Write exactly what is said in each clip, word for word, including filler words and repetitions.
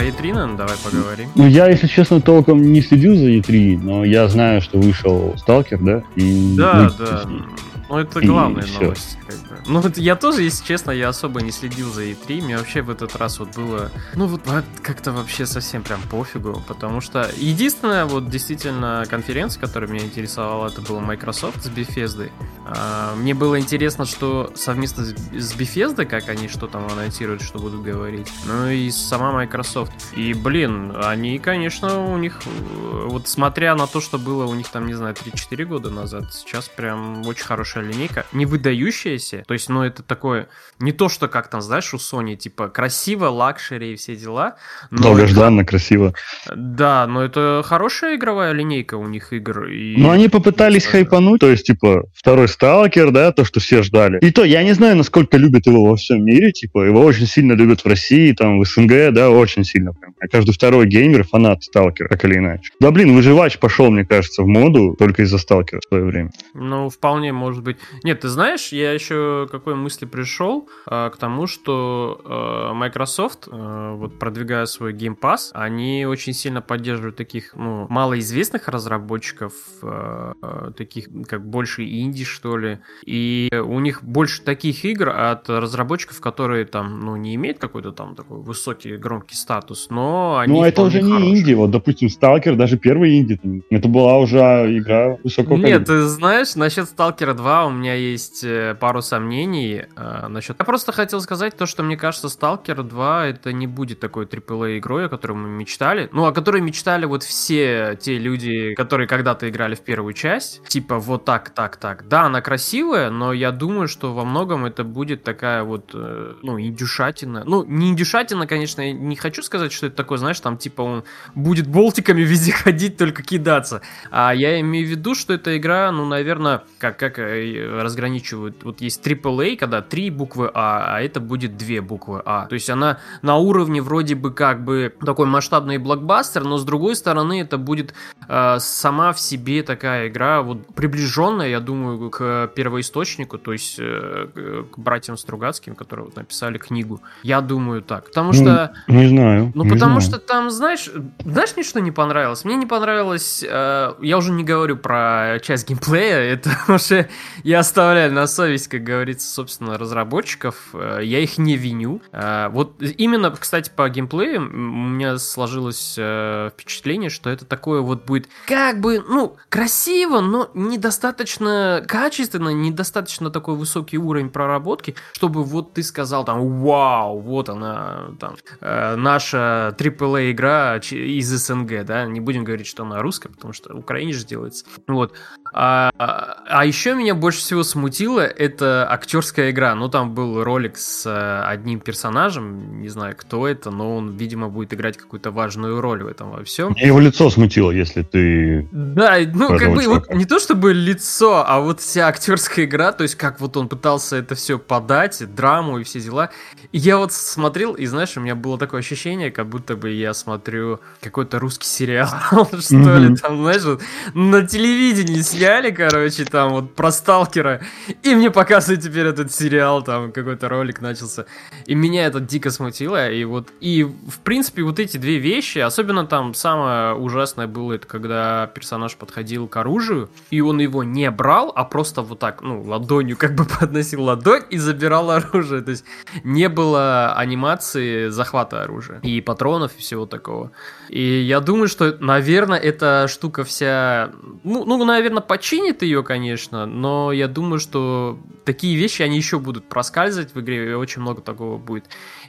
и три, наверное, давай поговорим. Ну, я, если честно, толком не следил за и три, но я знаю, что вышел Сталкер, да? И да, да. Ну, это главная и новость. Как бы. Ну, вот я тоже, если честно, я особо не следил за и три. Мне вообще в этот раз вот было... Ну, вот как-то вообще совсем прям пофигу. Потому что единственная вот действительно конференция, которая меня интересовала, это была Microsoft с Bethesda. А, мне было интересно, что совместно с Bethesda, как они что там анонсируют, что будут говорить. Ну, и сама Microsoft. И, блин, они, конечно, у них... Вот смотря на то, что было у них там, не знаю, три-четыре года назад, сейчас прям очень хорошая линейка, не выдающаяся, то есть, ну, это такое, не то, что как там, знаешь, у Sony, типа, красиво, лакшери и все дела. Долгожданно, это... красиво. Да, но это хорошая игровая линейка у них игр. И... Ну, они попытались это... хайпануть, то есть, типа, второй Сталкер, да, то, что все ждали. И то, я не знаю, насколько любят его во всем мире, типа, его очень сильно любят в России, там, в СНГ, да, очень сильно. Прям. А каждый второй геймер фанат Сталкера, так или иначе. Да, блин, выживач пошел, мне кажется, в моду только из-за Сталкера в свое время. Ну, вполне может быть. Нет, ты знаешь, я еще к какой мысли пришел? А, к тому, что а, Microsoft, а, вот продвигая свой Game Pass, они очень сильно поддерживают таких, ну, малоизвестных разработчиков, а, а, таких, как больше инди, что ли. И у них больше таких игр от разработчиков, которые там, ну, не имеют какой-то там такой высокий, громкий статус, но они... Ну, это уже не хорошие. Инди, вот, допустим, Stalker, даже первый инди, это была уже игра высокого калибра. Нет, ты знаешь, насчет Stalker два у меня есть пару сомнений. А, насчет... Я просто хотел сказать то, что мне кажется, Stalker два это не будет такой трипл эй игрой, о которой мы мечтали. Ну, о которой мечтали вот все те люди, которые когда-то играли в первую часть. Типа вот так, так, так. Да, она красивая, но я думаю, что во многом это будет такая вот, ну, индюшатина. Ну, не индюшатина, конечно, я не хочу сказать, что это такое, знаешь, там типа он будет болтиками везде ходить, только кидаться. А я имею в виду, что эта игра, ну, наверное, как, как разграничивают. Вот есть трипл эй, когда три буквы А, а это будет две буквы А. То есть она на уровне вроде бы как бы такой масштабный блокбастер, но с другой стороны это будет э, сама в себе такая игра, вот приближенная, я думаю, к первоисточнику, то есть э, к братьям Стругацким, которые вот написали книгу. Я думаю так. Потому что... Ну, не знаю. Ну, не потому знаю. что там, знаешь, знаешь, мне что не понравилось? Мне не понравилось... Э, я уже не говорю про часть геймплея, это уже я оставляю на совесть, как говорится, собственно, разработчиков. Э, я их не виню. Э, вот именно, кстати, по геймплею у меня сложилось э, впечатление, что это такое вот будет как бы, ну, красиво, но недостаточно качественно, недостаточно такой высокий уровень проработки, чтобы вот ты сказал там, вау, вот она, там, э, наша трипл эй игра из СНГ, да, не будем говорить, что она русская, потому что в Украине же делается. Вот. А, а еще меня больше всего смутило это актерская игра. Ну, там был ролик с одним персонажем, не знаю, кто это, но он, видимо, будет играть какую-то важную роль в этом во всем. Мне его лицо смутило, если ты... Да, ну, как бы, вот, не то чтобы лицо, а вот вся актерская игра, то есть как вот он пытался это все подать, драму и все дела. И я вот смотрел, и знаешь, у меня было такое ощущение, как будто бы я смотрю какой-то русский сериал, что ли, там, знаешь, вот на телевидении сняли, короче, там вот про Сталкера, и мне показывают теперь этот сериал, там какой-то ролик начался. И меня это дико смутило, и вот, и в принципе вот эти две вещи, особенно там самое ужасное было, это когда персонаж подходил к оружию, и он его не брал, а просто вот так, ну, ладонью как бы подносил ладонь и забирал оружие, то есть не было анимации захвата оружия и патронов и всего такого. И я думаю, что, наверное, эта штука вся, ну, ну, наверное, починит ее, конечно, но я думаю, что такие вещи, они еще будут проскальзывать в игре, и очень много такого будет.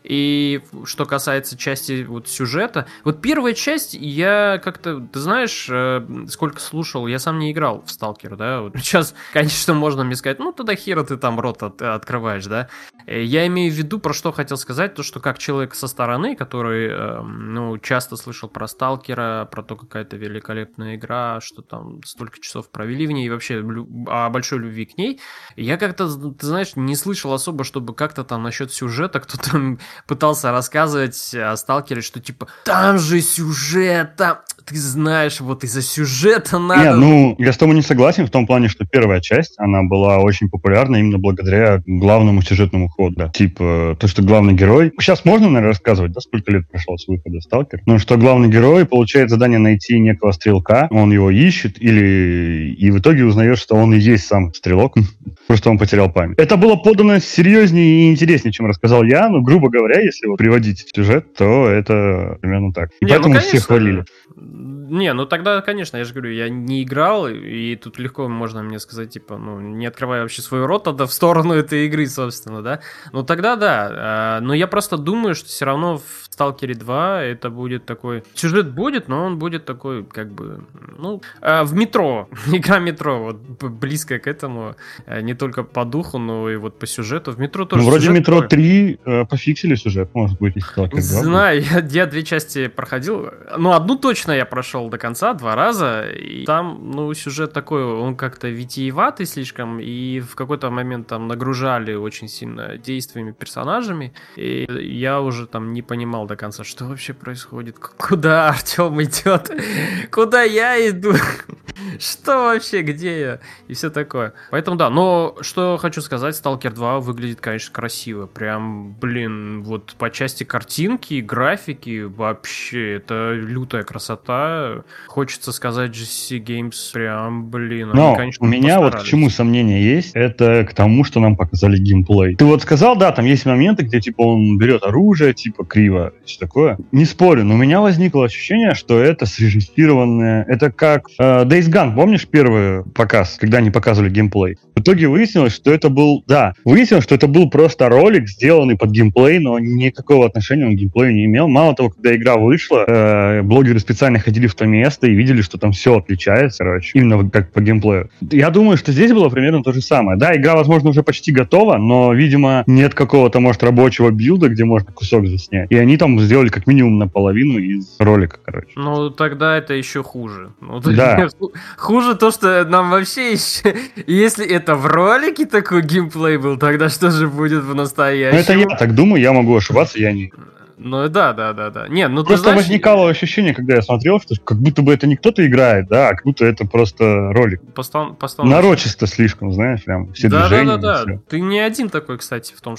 И что касается части вот сюжета, вот первая часть, я как-то, ты знаешь, э, сколько слушал, я сам не играл в Сталкер, да, вот сейчас, конечно, можно мне сказать, ну, тогда хера ты там рот от, открываешь, да. Я имею в виду, про что хотел сказать, то, что как человек со стороны, который, э, ну, часто слышал про Сталкера, про то, какая это великолепная игра, что там столько часов провели в ней, и вообще о большой любви к ней, я как-то ты знаешь, не слышал особо, чтобы как-то там насчет сюжета кто-то пытался рассказывать о Сталкере, что типа, там же сюжет, там... Ты знаешь, вот из-за сюжета надо... Не, ну, я с тобой не согласен в том плане, что первая часть, она была очень популярна именно благодаря главному сюжетному ходу. Да. Типа, то, что главный герой... Сейчас можно, наверное, рассказывать, да, сколько лет прошло с выхода Сталкер? Ну, что главный герой получает задание найти некого стрелка, он его ищет, или... и в итоге узнает, что он и есть сам стрелок, просто он потерял память. Это было подано серьезнее и интереснее, чем рассказал я, но, грубо говоря, если вот приводить сюжет, то это примерно так. И не, поэтому ну, все хвалили. Не, ну тогда, конечно, я же говорю, я не играл, и тут легко можно мне сказать, типа, ну, не открывая вообще свой рот тогда в сторону этой игры, собственно, да. Ну тогда да, но я просто думаю, что все равно в Сталкере два это будет такой... Сюжет будет, но он будет такой, как бы, ну, в метро, игра метро, вот близкая к этому, не только по духу, но и вот по сюжету. В метро тоже ну, вроде сюжет метро такой. три э, пофиксили сюжет, может быть, и Сталкер два. Знаю, я, я две части проходил, ну, одну точно я прошел до конца, два раза, и там, ну, сюжет такой, он как-то витиеватый слишком, и в какой-то момент там нагружали очень сильно действиями, персонажами, и я уже там не понимал до конца, что вообще происходит, куда Артем идет, куда я иду, что вообще, где я, и все такое. Поэтому да, но что хочу сказать, Сталкер два выглядит, конечно, красиво, прям, блин, вот по части картинки, графики, вообще, это лютая красота. Хочется сказать, джи си Games прям, блин, но они, конечно, у меня постарались. Вот к чему сомнения есть, это к тому, что нам показали геймплей. Ты вот сказал, да, там есть моменты, где, типа, он берет оружие, типа, криво, все такое. Не спорю, но у меня возникло ощущение, что это срежиссированное, это как э, Days Gone, помнишь первый показ, когда они показывали геймплей? В итоге выяснилось, что это был, да, выяснилось, что это был просто ролик, сделанный под геймплей, но никакого отношения он к геймплею не имел. Мало того, когда игра вышла, э, блогеры специально ходили в то место и видели, что там все отличается, короче, именно как по геймплею. Я думаю, что здесь было примерно то же самое. Да, игра, возможно, уже почти готова, но, видимо, нет какого-то, может, рабочего билда, где можно кусок заснять. И они там сделали как минимум наполовину из ролика, короче. Ну, тогда это еще хуже. Ну, да. Хуже то, что нам вообще еще... Если это в ролике такой геймплей был, тогда что же будет в настоящем? Ну, это я так думаю, я могу ошибаться, я не... Ну да, да, да, да. Не, ну просто ты знаешь... возникало ощущение, когда я смотрел, что как будто бы это не кто-то играет, да, а как будто это просто ролик. Постан... Нарочисто слишком, знаешь, прям все да, движения. Да, да, да. Все. Ты не один такой, кстати, в том,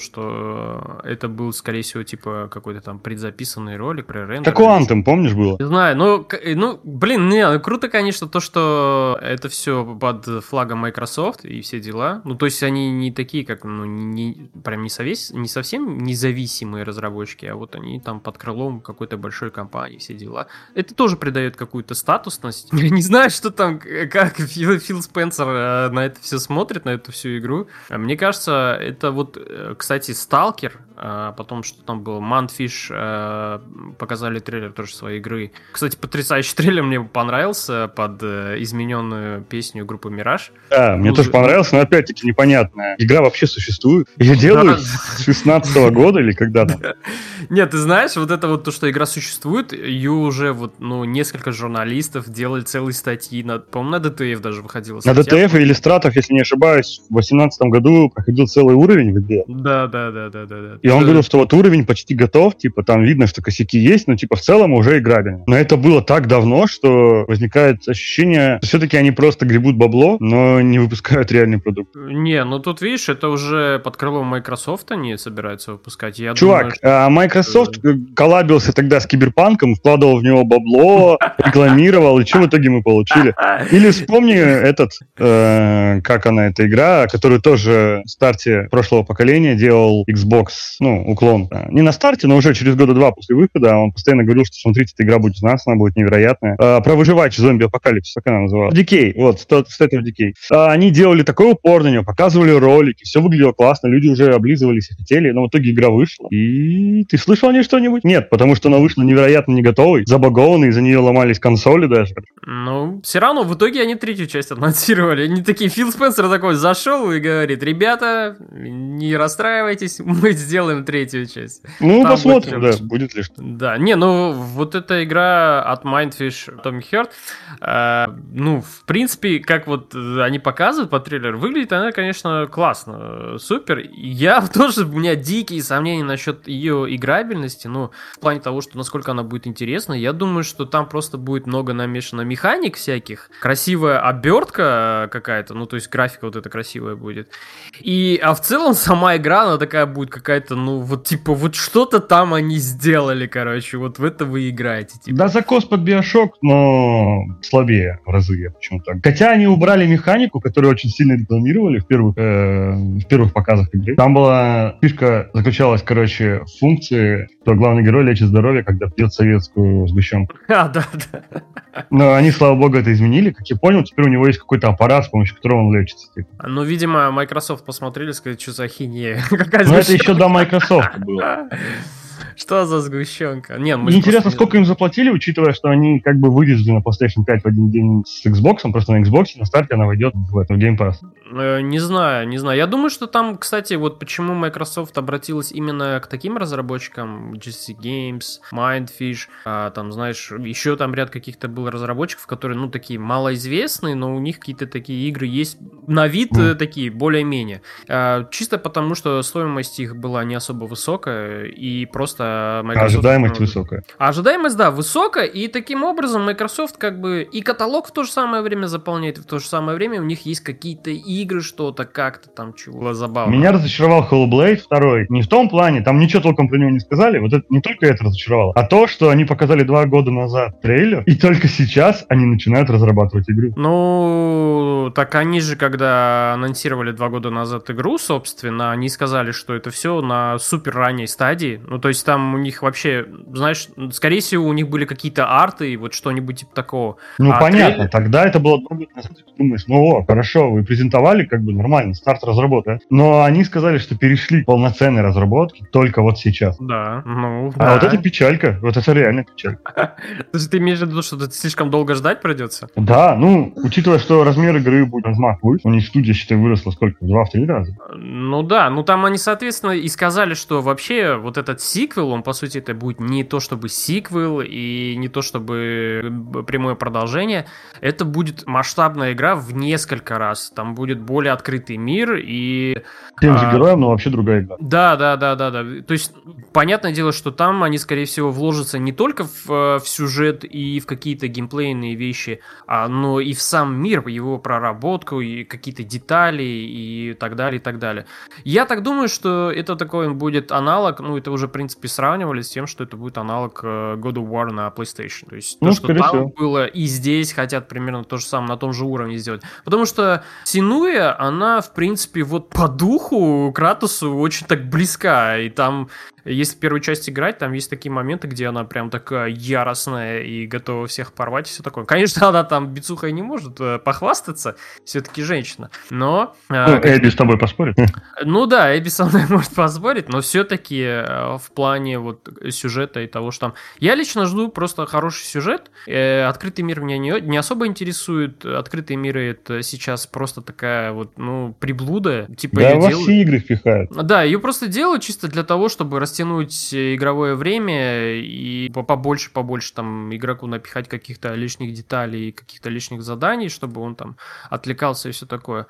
что это был, скорее всего, типа какой-то там предзаписанный ролик, пререндер. Как у Anthem, помнишь, было? Не знаю, ну, ну, блин, не, круто, конечно, то, что это все под флагом Microsoft и все дела. Ну, то есть они не такие, как, ну, не, прям не, совес... не совсем независимые разработчики, а вот они там под крылом какой-то большой компании, все дела. Это тоже придает какую-то статусность. Я не знаю, что там, как Фил, Фил Спенсер на это все смотрит, на эту всю игру. Мне кажется, это вот, кстати, Сталкер, потом что там было, Mantfish, показали трейлер тоже своей игры. Кстати, потрясающий трейлер, мне понравился под измененную песню группы Мираж. Да, мне ну, тоже понравился, но опять-таки непонятно. Игра вообще существует? Ее делают да. с шестнадцатого года или когда-то? Нет, ты знаешь, вот это вот то, что игра существует, ее уже вот, ну, несколько журналистов делали целые статьи, на, по-моему, на ди ти эф даже выходила статья. На ди ти эф и Иллюстратах, если не ошибаюсь, в две тысячи восемнадцатом году проходил целый уровень в игре. Да, да, да, да, да. И он говорил, что вот уровень почти готов, типа там видно, что косяки есть, но типа в целом уже играбельно. Но это было так давно, что возникает ощущение, что все-таки они просто гребут бабло, но не выпускают реальный продукт. Не, ну тут видишь, это уже под крылом Microsoft они собираются выпускать. Я Чувак, думаю, что... а Microsoft коллабился тогда с Киберпанком, вкладывал в него бабло, рекламировал, и что в итоге мы получили? Или вспомни этот, э, как она, эта игра, которую тоже в старте прошлого поколения делал Xbox, ну, уклон. Не на старте, но уже через года два после выхода он постоянно говорил, что смотрите, эта игра будет у нас, она будет невероятная. Э, про выживач зомби-апокалипсис, как она называлась? Decay, вот, State of Decay. Э, они делали такой упор на него, показывали ролики, все выглядело классно, люди уже облизывались и хотели, но в итоге игра вышла. И ты слышал о ней ней что-нибудь? Нет, потому что она вышла невероятно не готовой, забагованной, за нее ломались консоли даже. Ну, все равно в итоге они третью часть анонсировали. Они такие, Фил Спенсер такой зашел и говорит: ребята, не расстраивайтесь, мы сделаем третью часть. Ну, там посмотрим, будет, да, будет ли что. Да, не, ну, вот эта игра от Mindfish Atomic Heart, э, ну, в принципе, как вот они показывают по трейлеру, выглядит она, конечно, классно, супер. Я тоже, у меня дикие сомнения насчет ее играбельности, ну, в плане того, что насколько она будет интересна. Я думаю, что там просто будет много намешано механик всяких, красивая обертка какая-то, ну, то есть графика вот эта красивая будет. И, а в целом сама игра, она такая будет какая-то, ну, вот типа, вот что-то там они сделали, короче, вот в это вы играете. Типа. Да, закос под Биошок, но слабее в разы, я почему-то. Хотя они убрали механику, которую очень сильно рекламировали в первых, э, в первых показах игры. Там была фишка, заключалась, короче, в функции, что главный герой лечит здоровье, когда пьет советскую сгущенку. А, да, да. Но они, слава богу, это изменили. Как я понял, теперь у него есть какой-то аппарат, с помощью которого он лечится. Типа. Ну, видимо, Microsoft посмотрели, сказали, что за ахинея. Ну, это еще до Microsoft было. Что за сгущенка? Не, мы интересно, просто... сколько им заплатили, учитывая, что они как бы вывезли на PlayStation пять в один день с Xbox, просто на Xbox на старте она войдет в этом Game Pass. Не знаю, не знаю. Я думаю, что там, кстати, вот почему Microsoft обратилась именно к таким разработчикам, джи си Games, Mindfish, а, там, знаешь, еще там ряд каких-то был разработчиков, которые, ну, такие малоизвестные, но у них какие-то такие игры есть на вид mm. такие, более-менее. А, чисто потому, что стоимость их была не особо высокая, и просто Microsoft... Ожидаемость ну, высокая. Ожидаемость, да, высокая, и таким образом Microsoft как бы и каталог в то же самое время заполняет, и в то же самое время у них есть какие-то игры, что-то как-то там, чего забавно. Меня разочаровал Hellblade два. Не в том плане, там ничего толком про него не сказали, вот это не только это разочаровало, а то, что они показали два года назад трейлер, и только сейчас они начинают разрабатывать игру. Ну, так они же, когда анонсировали два года назад игру, собственно, они сказали, что это все на супер ранней стадии, ну, то есть там у них вообще, знаешь, скорее всего, у них были какие-то арты и вот что-нибудь типа такого. Ну, а понятно, трейлер... тогда это было два года назад, ты думаешь, ну, о, хорошо, вы презентовали как бы нормально, старт разработки. Но они сказали, что перешли к полноценной разработке только вот сейчас. Да, ну, А да. вот это печалька, вот это реально печалька. То есть ты имеешь в виду, что слишком долго ждать придется? Да, ну, учитывая, что размер игры будет размах будет, у них студия, считай, выросла сколько? В два-три раза? Ну да, ну там они, соответственно, и сказали, что вообще вот этот сиквел, он, по сути, это будет не то чтобы сиквел и не то чтобы прямое продолжение, это будет масштабная игра в несколько раз, там будет более открытый мир и... Тем же а, героем, но вообще другая игра. Да, да, да, да, да. То есть, понятное дело, что там они, скорее всего, вложатся не только в, в сюжет и в какие-то геймплейные вещи, а, но и в сам мир, его проработку, и какие-то детали, и так далее, и так далее. Я так думаю, что это такой будет аналог, ну, это уже, в принципе, сравнивали с тем, что это будет аналог God of War на PlayStation. То есть, ну, то, что там всего. было, и здесь хотят примерно то же самое, на том же уровне сделать. Потому что Синуя, она, в принципе, вот по духу Кратосу очень так близка, и там, если в первую часть играть, там есть такие моменты, где она прям такая яростная и готова всех порвать и все такое. Конечно, она там бицухой не может э, похвастаться, все-таки женщина, но... Э, ну, Эбби с тобой поспорит. Ну да, Эбби со мной может поспорить, но все-таки э, в плане вот сюжета и того, что там... Я лично жду просто хороший сюжет, э, открытый мир меня не, не особо интересует, открытые миры это сейчас просто такая вот, ну, приблуда. Типа да, во делают... все игры впихают. Да, ее просто делают чисто для того, чтобы растянуть игровое время и побольше, побольше там игроку напихать каких-то лишних деталей, каких-то лишних заданий, чтобы он там отвлекался и все такое.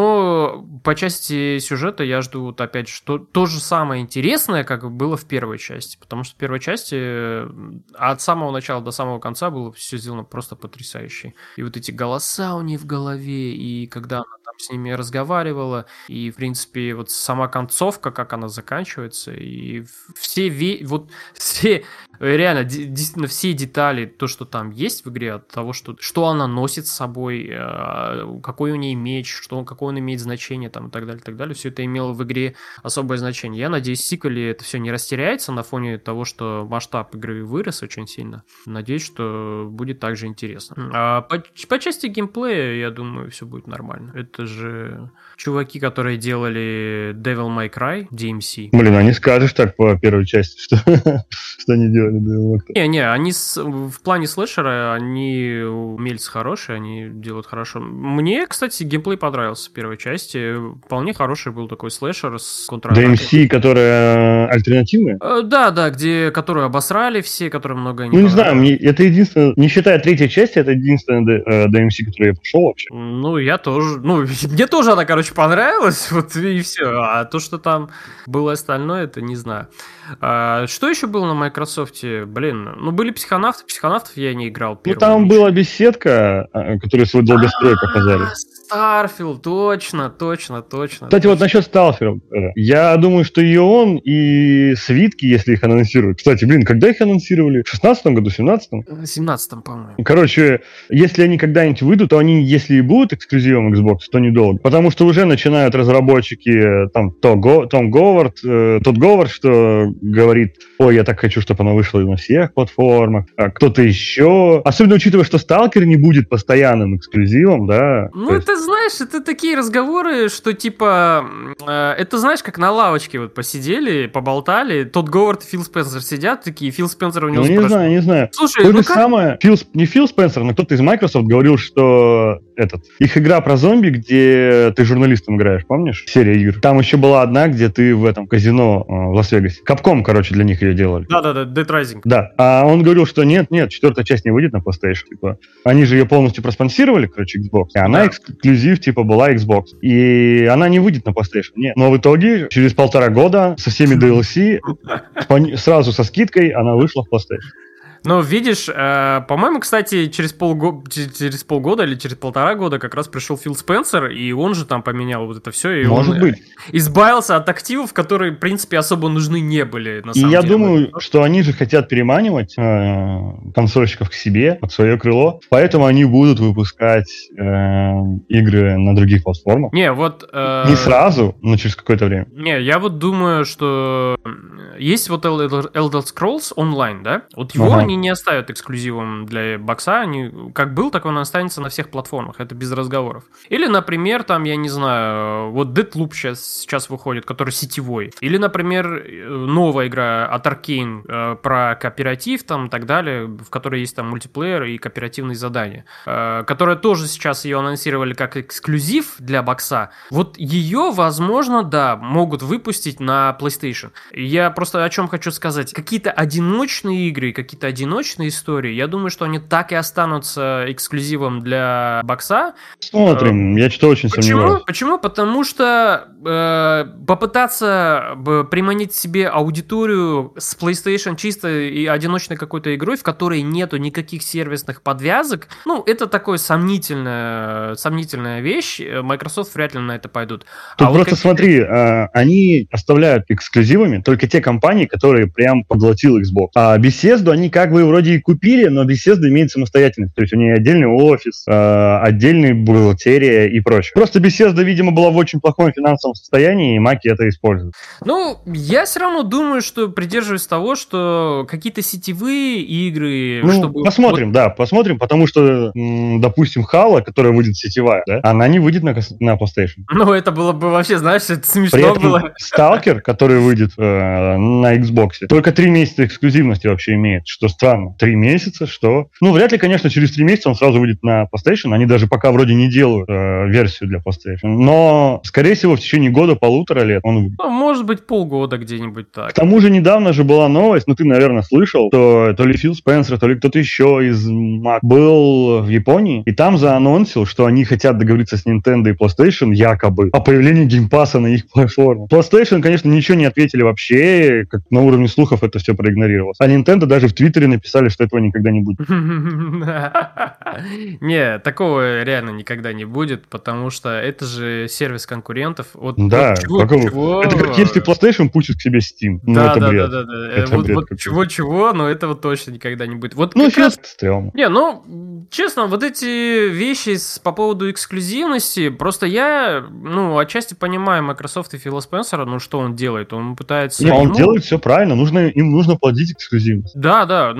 Но по части сюжета я жду вот опять же то, то же самое интересное, как было в первой части, потому что в первой части от самого начала до самого конца было все сделано просто потрясающе. И вот эти голоса у нее в голове, и когда она там с ними разговаривала, и, в принципе, вот сама концовка, как она заканчивается, и все, ве... вот все, реально, действительно, все детали, то, что там есть в игре, от того, что, что она носит с собой, какой у нее меч, что, какое он имеет значение, там, и так далее, и так далее, все это имело в игре особое значение. Я надеюсь, в сиквеле это все не растеряется на фоне того, что масштаб игры вырос очень сильно. Надеюсь, что будет также интересно. А по, по части геймплея, я думаю, все будет нормально. Это же чуваки, которые делали Devil May Cry, ди эм си. Блин, а не скажешь так, по первой части, что, что они делали до Локта. Не-не, они с, в плане слэшера, они умельцы хорошие, они делают хорошо. Мне, кстати, геймплей понравился в первой части. Вполне хороший был такой слэшер с контратакой. ди эм си, которая альтернативная? Да, да, где, которую обосрали все, которые много не Ну, не знаю, мне, это единственное, не считая третьей части, это единственная ди эм си, которую я пошел вообще. Ну, я тоже, ну, мне тоже она, короче, понравилась, вот и все. А то, что там было остальное, это не знаю. А, что еще было на Microsoft? Блин, ну, были психонавты, психонавтов я не играл. Ну, там была беседка, которую свой долгострой показали. Старфилд, точно, точно, точно. Кстати, точно. вот насчет Старфилда. Я думаю, что и он, и свитки, если их анонсируют. Кстати, блин, когда их анонсировали? В шестнадцатом году, в семнадцатом? В семнадцатом, по-моему. Короче, если они когда-нибудь выйдут, то они, если и будут эксклюзивом Xbox, то недолго. Потому что уже начинают разработчики, там, то Го, Том Говард, э, тот Говард, что говорит, ой, я так хочу, чтобы она вышла на всех платформах, а кто-то еще. Особенно учитывая, что Сталкер не будет постоянным эксклюзивом, да. Ну, это, знаешь, это такие разговоры, что, типа, э, это, знаешь, как на лавочке вот посидели, поболтали, тот Говард и Фил Спенсер сидят такие, Фил Спенсер у него Ну, не спрашивает. знаю, не знаю. Слушай, То ну же как... самое, Фил, не Фил Спенсер, но кто-то из Microsoft говорил, что этот, их игра про зомби, где ты журналистом играешь, помнишь? Серия игр. Там еще была одна, где ты в этом казино э, в Лас-Вегасе. Капком, короче, для них ее делали. Да-да-да, Dead Rising. Да, а он говорил, что нет, нет, четвертая часть не выйдет на PlayStation. Типа, они же ее полностью проспонсировали, короче, Xbox, и она Да. эксклюзив, типа, была Xbox. И она не выйдет на PlayStation, нет. Но в итоге, через полтора года, со всеми ди эл си, сразу со скидкой, она вышла в PlayStation. Ну, видишь, э, по-моему, кстати, через, полго... через полгода или через полтора года как раз пришел Фил Спенсер, и он же там поменял вот это все, и Может он быть. избавился от активов, которые, в принципе, особо нужны не были, на И самом я деле. думаю, что они же хотят переманивать э, консольщиков к себе, под свое крыло, поэтому они будут выпускать э, игры на других платформах. Не, вот... э, Не сразу, но через какое-то время. Не, я вот думаю, что есть вот Elder Elder Scrolls Online, да? Вот его Ага. они не оставят эксклюзивом для бокса, они как был, так он останется на всех платформах, это без разговоров. Или, например, там, я не знаю, вот Deathloop сейчас, сейчас выходит, который сетевой. Или, например, новая игра от Arkane э, про кооператив там и так далее, в которой есть там мультиплеер и кооперативные задания, э, которая тоже сейчас ее анонсировали как эксклюзив для бокса. Вот ее, возможно, да, могут выпустить на PlayStation. Я просто о чем хочу сказать. Какие-то одиночные игры, какие-то одиночные истории, я думаю, что они так и останутся эксклюзивом для бокса. Смотрим, я что-то очень Почему? сомневаюсь. Почему? Потому что э, попытаться бы приманить себе аудиторию с PlayStation чисто и одиночной какой-то игрой, в которой нету никаких сервисных подвязок, ну, это такое сомнительная, сомнительная вещь. Microsoft вряд ли на это пойдут. Тут А вот просто какие- смотри, а, они оставляют эксклюзивами только те компании, которые прям поглотил Xbox. А Bethesda они как бы вроде и купили, но Bethesda имеет самостоятельность. То есть у нее отдельный офис, а, отдельный бухгалтерия и прочее. Просто Bethesda, видимо, была в очень плохом финансовом состоянии, и маки это используют. Ну, я все равно думаю, что придерживаюсь того, что какие-то сетевые игры, Ну, чтобы... посмотрим, да, посмотрим, потому что, м, допустим, Halo, которая выйдет сетевая, да, она не выйдет на, кос- на PlayStation. Вот- ну, это было бы вообще, знаешь, это смешно При этом было. Stalker, который выйдет э, на Xbox, только три месяца эксклюзивности вообще имеет, что странно. Три месяца, что... Ну, вряд ли, конечно, через три месяца он сразу выйдет на PlayStation. Они даже пока вроде не делают э, версию для PlayStation. Но, скорее всего, в течение года-полутора лет он выйдет. Ну, может быть, полгода где-нибудь К так. тому же недавно же была новость, ну ты, наверное, слышал, что то ли Фил Спенсер, то ли кто-то еще из Mac был в Японии, и там заанонсил, что они хотят договориться с Nintendo и PlayStation якобы о появлении геймпасса на их платформе. PlayStation, конечно, ничего не ответили вообще, как на уровне слухов это все проигнорировалось. А Nintendo даже в Твиттере написали, что этого никогда не будет. Не, такого реально никогда не будет, потому что это же сервис конкурентов. Вот, Да, вот чего- какого- чего- это как если PlayStation пустит к себе Steam. Ну, Да, это да, бред. да, да, да. Это Вот, бред вот какой-то. чего-чего, но этого точно никогда не будет. Вот Ну, как раз- сейчас стрёмно. Не, ну, честно, вот эти вещи с, по поводу эксклюзивности, просто я, ну, отчасти понимаю Microsoft и Фила Спенсера, ну, что он делает, он пытается... Не, он ну, делает все правильно, нужно, им нужно плодить эксклюзивность. Да, да,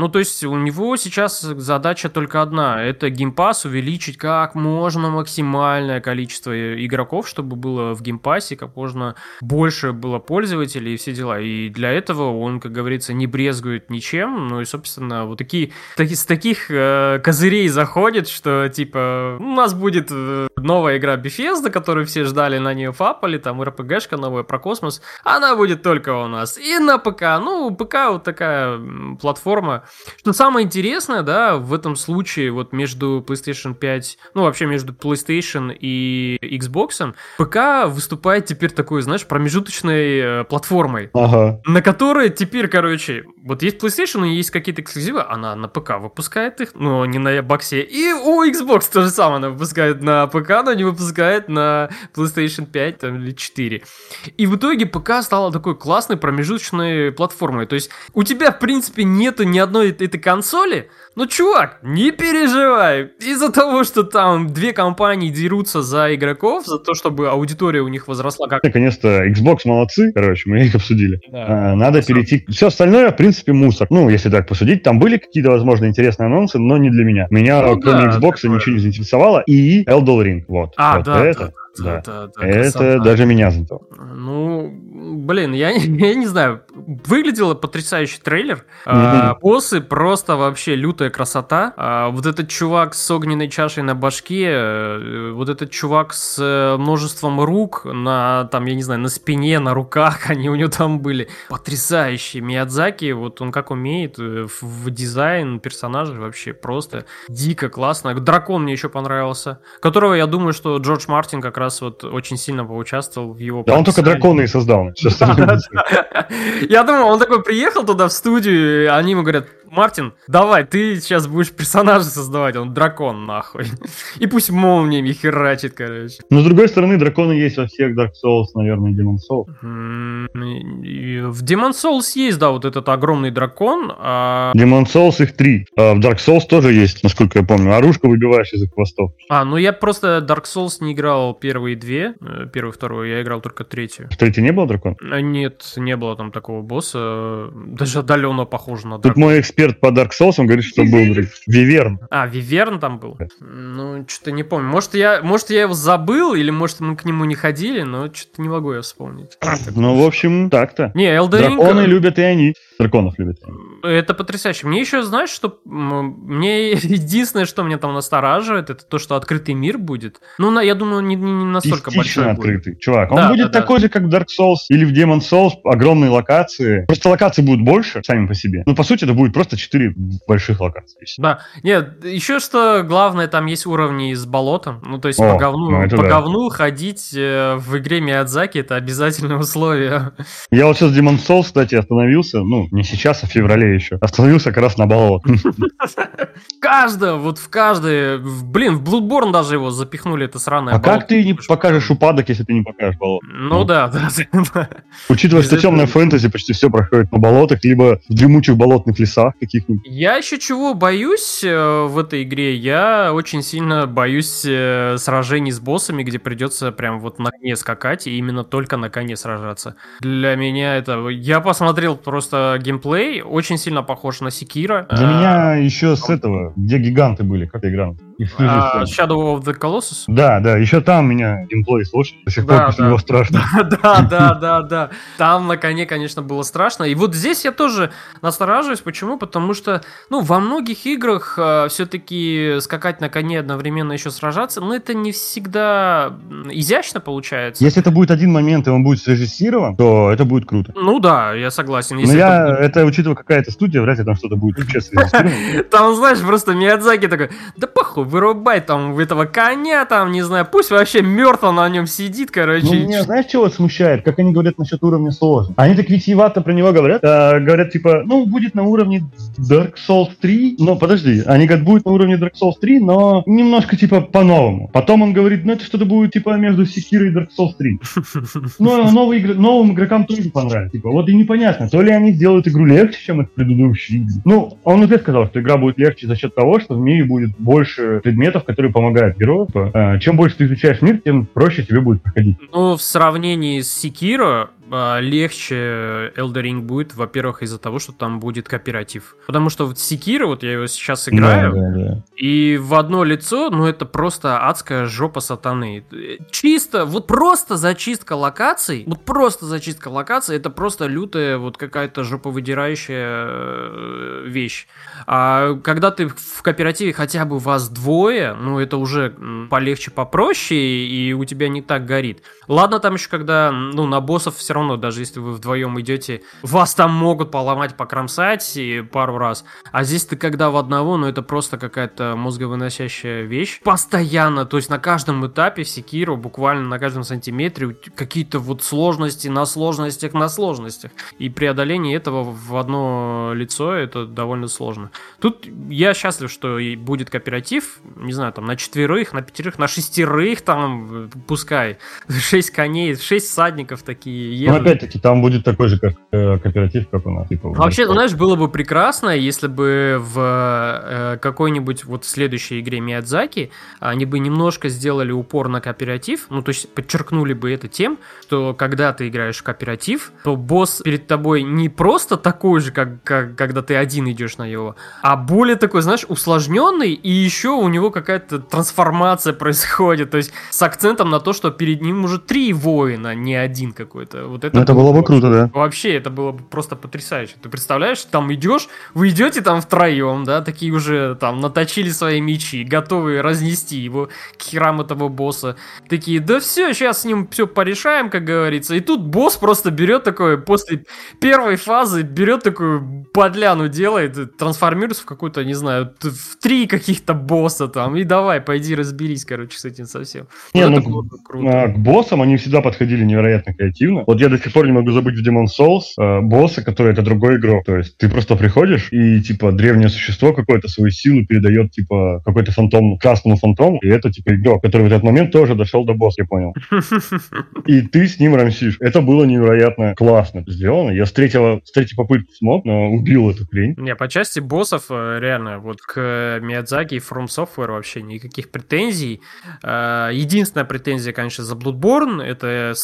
Ну, то есть у него сейчас задача только одна. Это геймпасс увеличить как можно максимальное количество игроков, чтобы было в геймпассе, как можно больше было пользователей и все дела. И для этого он, как говорится, не брезгует ничем. Ну и, собственно, вот такие, таки, с таких э, козырей заходит, что, типа, у нас будет э, новая игра Bethesda, которую все ждали, на нее фапали, там эр пи джешка новая про космос. Она будет только у нас. И на ПК. Ну, ПК вот такая платформа. Что самое интересное, да, в этом случае вот между PlayStation пять, ну, вообще между PlayStation и Xbox, ПК выступает теперь такой, знаешь, промежуточной э, платформой, ага. на которой теперь, короче, вот есть PlayStation и есть какие-то эксклюзивы, она на ПК выпускает их, но не на боксе. И у Xbox то же самое, она выпускает на ПК, но не выпускает на PlayStation пять там, или четыре. И в итоге ПК стала такой классной промежуточной платформой. То есть у тебя, в принципе, нету ни одной этой консоли, но, чувак, не переживай. Из-за того, что там две компании дерутся за игроков, за то, чтобы аудитория у них возросла как... Наконец-то Xbox молодцы, короче, мы их обсудили. Да. А, надо Спасибо. перейти... Все остальное, в принципе, мусор. Ну, если так посудить, там были какие-то, возможно, интересные анонсы, но не для меня. Меня, ну, кроме да, Xbox, такое. Ничего не заинтересовало. И Elden Ring, вот. А, вот да, это. да. Да. Да, да, это красота. Даже меня заинтересовало. Ну, блин, я, я не знаю. Выглядел потрясающий трейлер. Mm-hmm. А, боссы просто вообще лютая красота. А, вот этот чувак с огненной чашей на башке, вот этот чувак с множеством рук на, там, я не знаю, на спине, на руках, они у него там были потрясающие. Миядзаки, вот он как умеет в, в дизайн персонажей вообще просто дико классно. Дракон мне еще понравился, которого я думаю, что Джордж Мартин как раз вот очень сильно поучаствовал в его... Да, он только дракона и создал. Я думал, он такой приехал туда в студию, и они ему говорят: Мартин, давай, ты сейчас будешь персонажа создавать, он дракон, нахуй. И пусть молниями херачит, короче. Но с другой стороны, драконы есть во всех Dark Souls, наверное, и Demon's Souls. В Demon's Souls есть, да, вот этот огромный дракон. А... Demon's Souls их три. А в Dark Souls тоже есть, насколько я помню. Оружка выбиваешь из их хвостов. А, ну я просто Dark Souls не играл первые две. Первую, вторую, я играл только третью. В третьей не было дракона? Нет, не было там такого босса. Даже отдаленно похоже на дракона. Тут мой эксперт по Dark Souls, он говорит, что был Виверн. А, Виверн там был? Да. Ну, что-то не помню. Может я, может, я его забыл, или может мы к нему не ходили, но что-то не могу я вспомнить. Ну, в общем, так-то. Не, Elden Ring... Драконы любят и они. Драконов любят. Это потрясающе. Мне еще, знаешь, что... Мне единственное, что меня там настораживает, это то, что открытый мир будет. Ну, я думаю, не, не настолько Частично большой открытый. Будет. Чувак, да, он будет да, такой да. же, как в Dark Souls или в Demon's Souls. Огромные локации. Просто локации будут больше, сами по себе. Ну, по сути, это будет просто четыре больших локации. Да. Нет, еще что главное, там есть уровни с болотом. Ну, то есть О, по говну, ну, по да. говну ходить в игре Миядзаки — это обязательное условие. Я вот сейчас в Demon's Souls, кстати, остановился. Ну, не сейчас, а в феврале еще. Остановился как раз на болот. Каждое, вот в каждое... Блин, в Bloodborne даже его запихнули, это сраное А болото. как ты не покажешь упадок, если ты не покажешь болото? Ну, ну. да, да. Учитывая, что темное фэнтези почти все проходит на болотах, либо в дремучих болотных лесах каких-нибудь. Я еще чего боюсь э, в этой игре? Я очень сильно боюсь э, сражений с боссами, где придется прям вот на коне скакать и именно только на коне сражаться. Для меня это... Я посмотрел просто геймплей, очень сильно похож на Sekiro. Для а... меня еще с этого, где гиганты были, как игра? А, Shadow of the Colossus? Да, да, еще там меня геймплей слушает, до сих пор да, после да. него страшно. Да, да, да, да. Там на коне, конечно, было страшно. И вот здесь я тоже настораживаюсь. Почему? Потому что, ну, во многих играх э, все-таки скакать на коне одновременно еще сражаться, ну, это не всегда изящно получается. Если это будет один момент, и он будет срежиссирован, то это будет круто. Ну да, я согласен. Но я, это, будет... это учитывая какая-то студия, вряд ли там что-то будет вообще срежиссировано. Там, знаешь, просто Миядзаки такой: да похуй, вырубай там этого коня, там, не знаю, пусть вообще мертво на нем сидит, короче. Ну, меня, знаешь, чего смущает? Как они говорят насчет уровня сложности. Они так витиевато про него говорят. А, говорят, типа, ну, будет на уровне Dark Souls три. Но, подожди, они говорят, будет на уровне Dark Souls три, но немножко, типа, по-новому. Потом он говорит, ну, это что-то будет, типа, между Sekiro и Dark Souls три. Но новый игр... новым игрокам тоже понравится. Типа, вот и непонятно, то ли они сделают игру легче, чем их предыдущие игры. Ну, он уже сказал, что игра будет легче за счет того, что в мире будет больше предметов, которые помогают герою. Чем больше ты изучаешь мир, тем проще тебе будет проходить. Ну, в сравнении с Sekiro, а, легче Elden Ring будет, во-первых, из-за того, что там будет кооператив. Потому что вот Sekiro, вот я его сейчас играю, да, да, да. и в одно лицо, ну это просто адская жопа сатаны. Чисто, вот просто зачистка локаций, вот просто зачистка локаций, это просто лютая вот какая-то жоповыдирающая вещь. А когда ты в кооперативе хотя бы вас двое, ну это уже полегче, попроще, и у тебя не так горит. Ладно, там еще когда, ну, на боссов все равно, даже если вы вдвоем идете, вас там могут поломать, покромсать и пару раз. А здесь ты когда в одного, ну это просто какая-то мозговыносящая вещь. Постоянно, то есть на каждом этапе в Sekiro, буквально на каждом сантиметре какие-то вот сложности на сложностях на сложностях. И преодоление этого в одно лицо, это довольно сложно. Тут я счастлив, что и будет кооператив, не знаю, там на четверых, на пятерых, на шестерых, там, пускай, шесть коней, шесть всадников такие едут. Ну, опять-таки, там будет такой же как, э, кооператив, как у нас. Типа, вообще, знаешь, было бы прекрасно, если бы в э, какой-нибудь вот следующей игре Миядзаки они бы немножко сделали упор на кооператив, ну, то есть подчеркнули бы это тем, что когда ты играешь в кооператив, то босс перед тобой не просто такой же, как, как когда ты один идешь на него, а более такой, знаешь, усложненный, и еще у него какая-то трансформация происходит, то есть с акцентом на то, что перед ним уже три воина, не один какой-то. Вот это, это было бы круто, да. Вообще, это было бы просто потрясающе. Ты представляешь, там идешь, вы идете там втроем, да, такие уже там наточили свои мечи, готовые разнести его к херам этого босса. Такие, да все, сейчас с ним все порешаем, как говорится. И тут босс просто берет такой, после первой фазы, берет такую подляну, делает, трансформируется в какую-то, не знаю, в три каких-то босса там, и давай, пойди разберись, короче, с этим совсем. Не, ну, ну, это было бы круто. А, к боссам они всегда подходили невероятно креативно. Вот я до сих пор не могу забыть в Demon's Souls э, босса, который это другой игрок. То есть ты просто приходишь и, типа, древнее существо какое-то свою силу передает, типа, какой-то фантом, красному фантому, и это, типа, игрок, который в этот момент тоже дошел до босса, я понял. И ты с ним рамсишь. Это было невероятно классно сделано. Я с третьего, с третьей попытки смог, но убил эту хрень. Не, по части боссов, реально, вот к Миядзаки и From Software вообще никаких претензий. Единственная претензия, конечно, за Bloodborne, это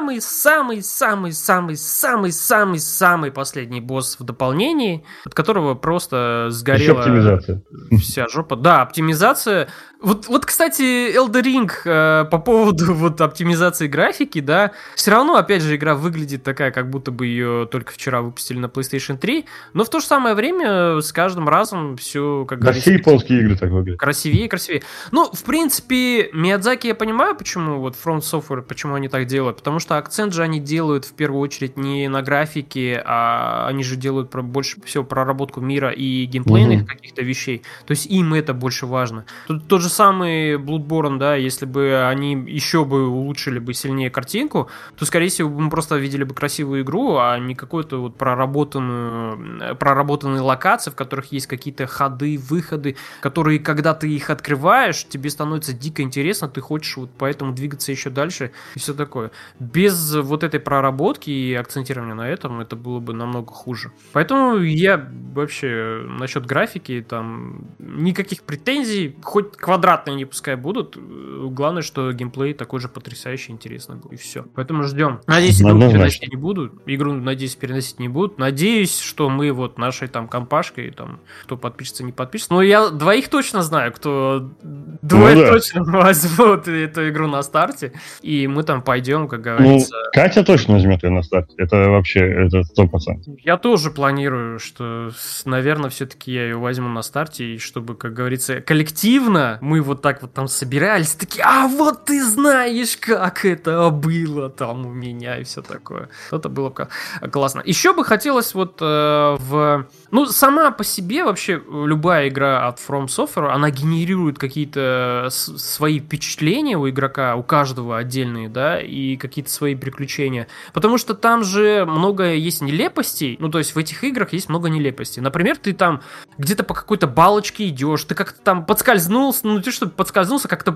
самый-самый-самый-самый-самый-самый последний босс в дополнении, от которого просто сгорела оптимизация. Вся жопа. Да, оптимизация. Вот, вот, кстати, Elden Ring э, по поводу вот оптимизации графики, да, все равно, опять же, игра выглядит такая, как будто бы ее только вчера выпустили на PlayStation три, но в то же самое время с каждым разом все, как говорится... Да, все японские игры так выглядят. Красивее и красивее. Ну, в принципе, Миядзаки я понимаю, почему, вот From Software, почему они так делают, потому что акцент же они делают в первую очередь не на графике, а они же делают про, больше всего проработку мира и геймплейных угу. каких-то вещей, то есть им это больше важно. Тут тот же самый Bloodborne, да, если бы они еще бы улучшили бы сильнее картинку, то, скорее всего, мы просто видели бы красивую игру, а не какую-то вот проработанную, проработанные локации, в которых есть какие-то ходы, выходы, которые, когда ты их открываешь, тебе становится дико интересно, ты хочешь вот поэтому двигаться еще дальше и все такое. Без вот этой проработки и акцентирования на этом, это было бы намного хуже. Поэтому я вообще насчет графики, там, никаких претензий, хоть квадратные не пускай будут, главное, что геймплей такой же потрясающий, интересный был, и все. Поэтому ждем. Надеюсь, игру переносить не будут, игру, надеюсь, переносить не будут, надеюсь, что мы вот нашей там компашкой, там, кто подпишется, не подпишется, но я двоих точно знаю, кто двое ну, да. точно возьмут эту игру на старте, и мы там пойдем, как говорится. Ну, Катя точно возьмет ее на старте, это вообще, это сто процентов. Я тоже планирую, что, наверное, все-таки я ее возьму на старте, и чтобы, как говорится, коллективно мы вот так вот там собирались, такие, а вот ты знаешь, как это было там у меня и все такое. Это было классно. Еще бы хотелось вот э, в... Ну, сама по себе вообще любая игра от From Software, она генерирует какие-то свои впечатления у игрока, у каждого отдельные, да, и какие-то свои приключения. Потому что там же много есть нелепостей, ну, то есть в этих играх есть много нелепостей. Например, ты там где-то по какой-то балочке идешь, ты как-то там подскользнулся, ну, ты что, подскользнулся, как-то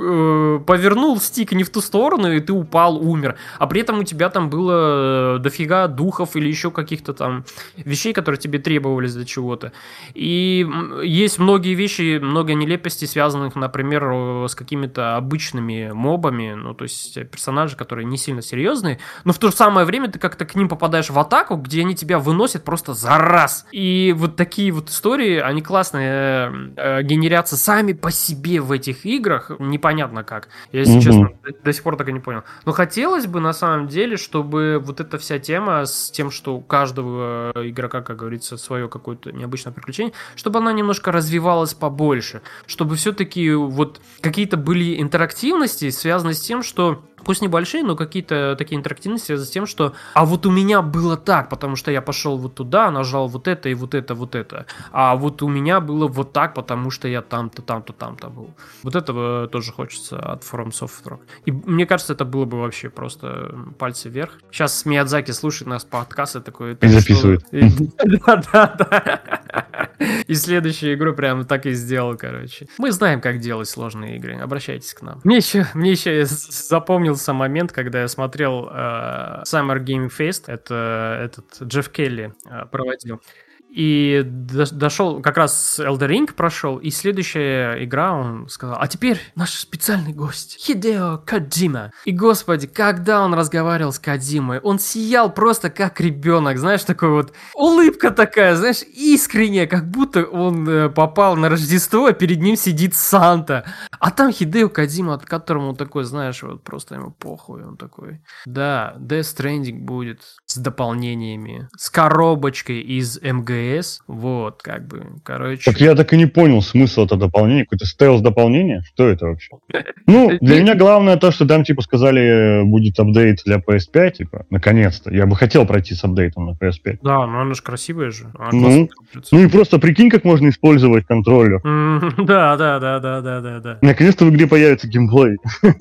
э, повернул стик не в ту сторону, и ты упал, умер. А при этом у тебя там было дофига духов или еще каких-то там вещей, которые тебе требовались для чего-то. И есть многие вещи, много нелепостей, связанных, например, с какими-то обычными мобами, ну, то есть персонажи, которые не сильно серьезные, но в то же самое время ты как-то к ним попадаешь в атаку, где они тебя выносят просто за раз. И вот такие вот истории, они классные э, э, генерятся сами по себе в этих играх, непонятно как. Я, если mm-hmm. честно, до, до сих пор так и не понял. Но хотелось бы, на самом деле, чтобы вот эта вся тема с тем, что у каждого игрока, как говорится, свое какое-то необычное приключение, чтобы она немножко развивалась побольше, чтобы все-таки вот какие-то были интерактивности, связанные с тем, что пусть небольшие, но какие-то такие интерактивности связаны с тем, что а вот у меня было так, потому что я пошел вот туда, нажал вот это и вот это, вот это. А вот у меня было вот так, потому что я там-то, там-то, там-то был. Вот этого тоже хочется от From Software. И мне кажется, это было бы вообще просто пальцы вверх. Сейчас Миядзаки слушает нас подкаст и такой... И записывает. Да-да-да. И следующую игру прямо так и сделал, короче. Мы знаем, как делать сложные игры. Обращайтесь к нам. Мне еще, мне еще запомнился момент, когда я смотрел э, Summer Game Fest. Это этот Джефф Келли э, проводил. И до, дошел, как раз Elden Ring прошел, и следующая игра, он сказал, а теперь наш специальный гость, Хидео Коджима. И, господи, когда он разговаривал с Кодзимой, он сиял просто как ребенок, знаешь, такой вот, улыбка такая, знаешь, искренняя, как будто он э, попал на Рождество, а перед ним сидит Санта. А там Хидео Коджима, от которого он такой, знаешь, вот просто ему похуй, он такой, да, Death Stranding будет с дополнениями, с коробочкой из эм гэ эс, вот, как бы, короче. Так я так и не понял смысл этого дополнения, какое-то стелс-дополнение? Что это вообще? Ну, для меня главное то, что там, типа, сказали, будет апдейт для пи эс пять, типа, наконец-то. Я бы хотел пройти с апдейтом на пи эс пять. Да, но она же красивая же. Ну, ну и просто прикинь, как можно использовать контроллер. Да, да, да, да, да, да, да. Наконец-то в игре появится геймплей.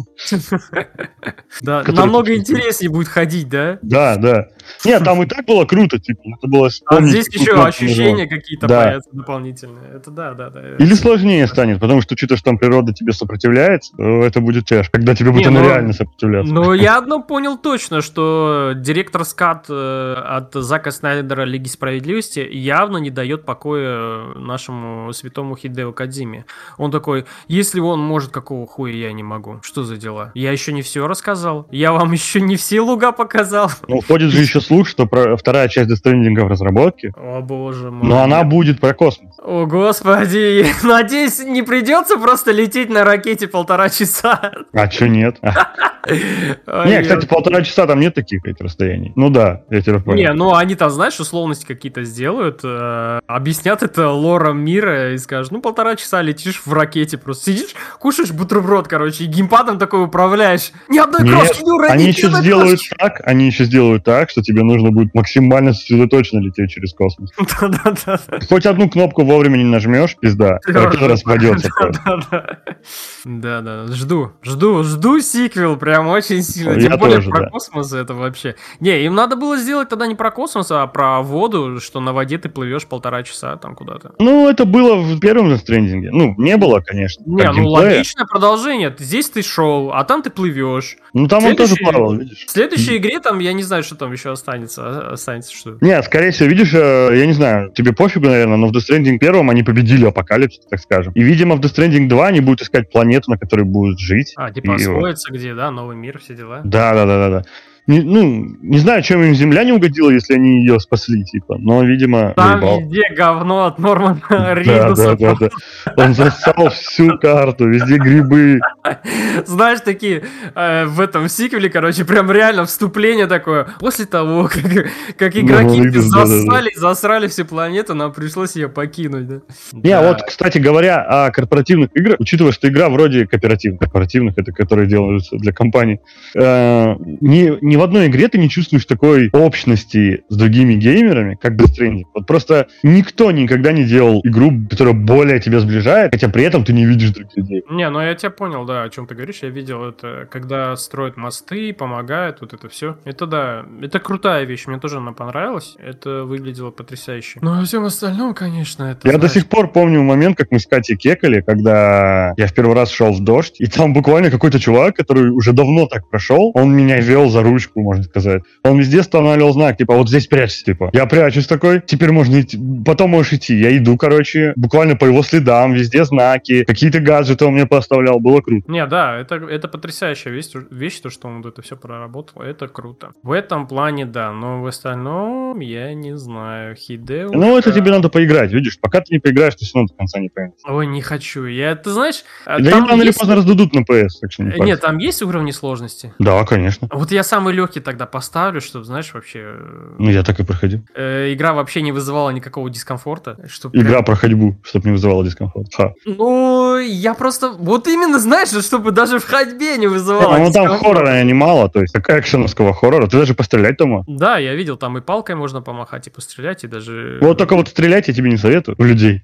Да, намного интереснее будет ходить, да? Да, да. Нет, там и так было круто, типа, это было... А здесь еще ощущения какие-то появятся дополнительные. Это да, да, да. Или сложнее станет, потому что, учитывая, что там природа тебе сопротивляется, это будет тяжко, когда тебе будет она реально сопротивляться. Ну, я одно понял точно, что директор скат от Зака Снайдера Лиги Справедливости явно не дает покоя нашему святому Хидео Кодзиме. Он такой, если он может, какого хуя я не могу? Что за дела? Я еще не все рассказал. Я вам еще не все луга показал. Ну, ходит же еще слух, что про вторая часть Death Stranding в разработке. О, боже мой. Но она будет про космос. О, господи. Надеюсь, не придется просто лететь на ракете полтора часа. А че нет? Не, кстати, полтора часа там нет таких расстояний. Ну да, я тебя понял. Не, ну они там, знаешь, условности какие-то сделают, объяснят это лором мира и скажут, ну полтора часа летишь в ракете просто. Сидишь, кушаешь бутерброд, короче, и геймпадом такой управляешь. Ни одной крошки не уронить. Они еще сделают так, они еще сделают так, что тебе нужно будет максимально сосредоточенно лететь через космос. Да-да-да. Хоть одну кнопку вовремя не нажмешь, пизда, ракета распадется. Да-да, жду, жду, жду сиквел, прям очень сильно. Тем более про космос это вообще. Не, им надо было сделать тогда не про космос, а про воду, что на воде ты плывешь полтора часа там куда-то. Ну, это было в первом Death Stranding. Ну, не было, конечно. Не, ну логичное продолжение. Здесь ты шел, а там ты плывешь. Ну, там он тоже плавал, видишь. В следующей игре там, я не знаю, что там еще останется. Останется что? Нет, скорее всего, видишь, я не знаю, тебе пофигу, наверное, но в Death Stranding первом они победили апокалипсис, так скажем. И, видимо, в Death Stranding два они будут искать планету, на которой будут жить. А, типа освоиться где, да, новый мир, все дела. Да, да, да, да, да. Не, ну, не знаю, чем им Земля не угодила, если они ее спасли, типа, но, видимо, там заебал. Везде говно от Нормана Да, Ридуса. да, да, да. Он засал всю карту, везде грибы. Знаешь, такие, э, в этом сиквеле, короче, прям реально вступление такое. После того, как, как игроки ну, засрали, да, да. засрали всю планету, нам пришлось ее покинуть, да? Не, да. Вот, кстати говоря, о корпоративных играх, учитывая, что игра вроде кооперативных, корпоративных, это которые делаются для компаний, э, не, не ни в одной игре ты не чувствуешь такой общности с другими геймерами, как Death Stranding. Вот просто никто никогда не делал игру, которая более тебя сближает, хотя при этом ты не видишь других людей. Не, ну я тебя понял, да, о чем ты говоришь. Я видел это, когда строят мосты, помогают, вот это все. Это да, это крутая вещь, мне тоже она понравилась. Это выглядело потрясающе. Ну, а всем остальном, конечно, это... Я знаешь... до сих пор помню момент, как мы с Катей кекали, когда я в первый раз шел в дождь, и там буквально какой-то чувак, который уже давно так прошел, он меня вел за ручку, точку, можно сказать. Он везде устанавливал знак, типа, вот здесь прячься, типа. Я прячусь такой, теперь можно идти, потом можешь идти. Я иду, короче, буквально по его следам, везде знаки, какие-то гаджеты он мне поставлял, было круто. Не, да, это, это потрясающая вещь, вещь, то, что он вот это все проработал, это круто. В этом плане, да, но в остальном я не знаю. Хидео... Ну, это тебе надо поиграть, видишь, пока ты не поиграешь, ты все равно до конца не поймешь. Ой, не хочу. Я, ты знаешь... Да и рано или поздно раздадут на пи эс, так что не парься. Нет, там есть уровни сложности? Да, конечно. Вот я самый легкий тогда поставлю, чтобы, знаешь, вообще... Ну, я так и проходил. Э, игра вообще не вызывала никакого дискомфорта. Чтобы Игра прям... про ходьбу, чтобы не вызывала дискомфорт. Ха. Ну, я просто... Вот именно, знаешь, чтобы даже в ходьбе не вызывало Ну, дискомфорта. там хоррора немало, то есть такая экшеновского хоррора. Ты даже пострелять там можешь. Да, я видел, там и палкой можно помахать, и пострелять, и даже... Вот только вот стрелять я тебе не советую, у людей.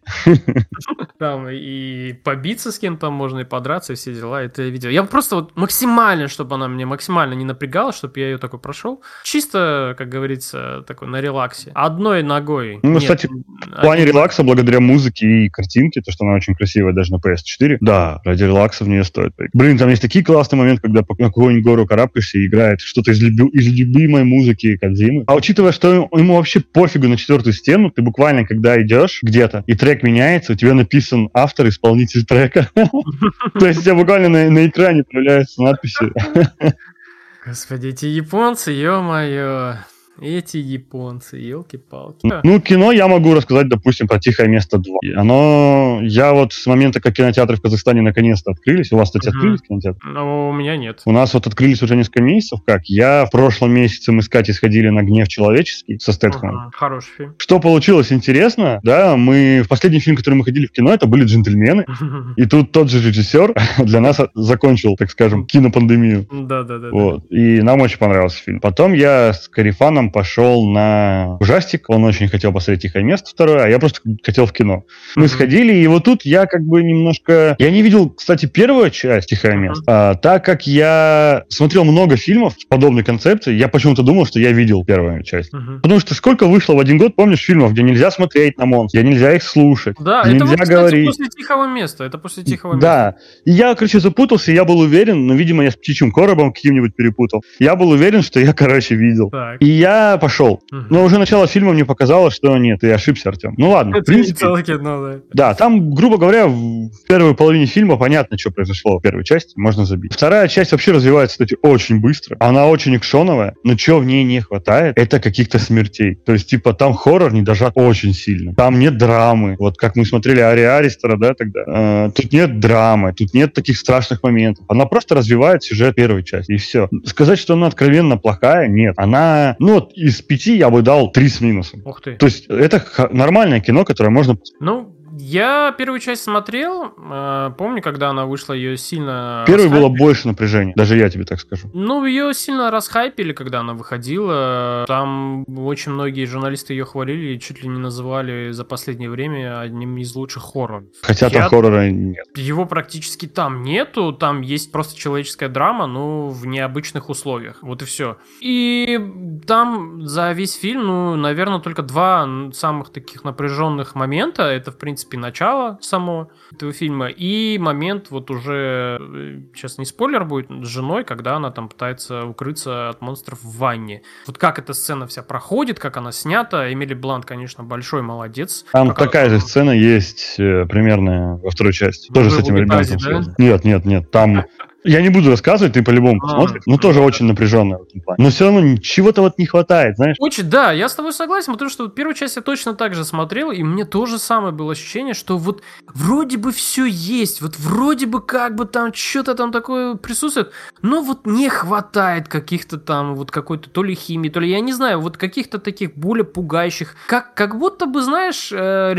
Там и побиться с кем-то можно, и подраться, и все дела. Это я видел. Я просто вот максимально, чтобы она мне максимально не напрягала, чтобы я ее такой прошел. Чисто, как говорится, такой на релаксе. Одной ногой. Ну, Нет, кстати, в плане один... релакса, благодаря музыке и картинке, то, что она очень красивая даже на пи эс четыре, да, ради релакса в нее стоит. Блин, там есть такие классные моменты, когда по какую-нибудь гору карабкаешься и играет что-то из, люби... из любимой музыки Кодзимы. А учитывая, что ему вообще пофигу на четвертую стену, ты буквально, когда идешь где-то, и трек меняется, у тебя написан автор, исполнитель трека. То есть у тебя буквально на экране появляются надписи. Господи, эти японцы, ё-моё. Эти японцы, елки-палки. Ну, кино я могу рассказать, допустим, про «Тихое место два». Оно... Я вот с момента, как кинотеатры в Казахстане наконец-то открылись... У вас, кстати, открылись кинотеатры? Ну, у меня нет. У нас вот открылись уже несколько месяцев, как. Я в прошлом месяце мы с Катей сходили на «Гнев человеческий» со Стэтхэмом. Ага, хороший фильм. Что получилось интересно, да, мы... В последний фильм, который мы ходили в кино, это были «Джентльмены». И тут тот же режиссер для нас закончил, так скажем, кинопандемию. Да-да-да. Вот. И нам очень понравился фильм. Потом я с Карифаном пошел на ужастик. Он очень хотел посмотреть «Тихое место» второе, а я просто хотел в кино. Мы mm-hmm. сходили, и вот тут я как бы немножко... Я не видел, кстати, первую часть «Тихое место», mm-hmm. а, так как я смотрел много фильмов с подобной концепцией, я почему-то думал, что я видел первую часть. Mm-hmm. Потому что сколько вышло в один год, помнишь, фильмов, где нельзя смотреть на монстров, где нельзя их слушать, да, где это нельзя вот, кстати, говорить. после «Тихого места». Это после «Тихого места». Да. И я, короче, запутался, я был уверен, но, видимо, я с «Птичьим коробом» каким-нибудь перепутал. Я был уверен, что я, короче, видел. Так. И я пошел. Угу. Но уже начало фильма мне показало, что нет, ты ошибся, Артем. Ну ладно, это в принципе. Не кино, да. Да, там, грубо говоря, в первой половине фильма понятно, что произошло в первой части, можно забить. Вторая часть вообще развивается, кстати, очень быстро. Она очень экшоновая, но чего в ней не хватает, это каких-то смертей. То есть, типа, там хоррор не дожат очень сильно. Там нет драмы. Вот как мы смотрели Ари Аристера, да, тогда. Э, тут нет драмы, тут нет таких страшных моментов. Она просто развивает сюжет первой части, и все. Сказать, что она откровенно плохая, нет. Она, ну, вот из пяти я бы дал три с минусом. Ух ты. То есть это х- нормальное кино, которое можно... Ну, я первую часть смотрел. Э, помню, когда она вышла, ее сильно... Первой было больше напряжения, даже я тебе так скажу. Ну, ее сильно расхайпили, когда она выходила. Там очень многие журналисты ее хвалили и чуть ли не называли за последнее время одним из лучших хорроров. Хотя я... там хоррора нет. Его практически там нету. Там есть просто человеческая драма, но в необычных условиях. Вот и все. И там за весь фильм, ну, наверное, только два самых таких напряженных момента. Это, в принципе, начало само этого фильма и момент вот уже, сейчас не спойлер будет, с женой, когда она там пытается укрыться от монстров в ванне. Вот как эта сцена вся проходит, как она снята. Эмили Блант, конечно, большой молодец. Там как такая она... же сцена есть э, примерно во второй части. Тоже с этим ребенком. Да? Нет, нет, нет, там... Я не буду рассказывать, ты по-любому посмотришь, но тоже очень напряженно в этом плане. Но все равно чего-то вот не хватает, знаешь? Очень, да, я с тобой согласен, потому что вот первую часть я точно так же смотрел, и мне тоже самое было ощущение, что вот вроде бы все есть, вот вроде бы как бы там что-то там такое присутствует, но вот не хватает каких-то там вот какой-то то ли химии, то ли, я не знаю, вот каких-то таких более пугающих, как, как будто бы, знаешь,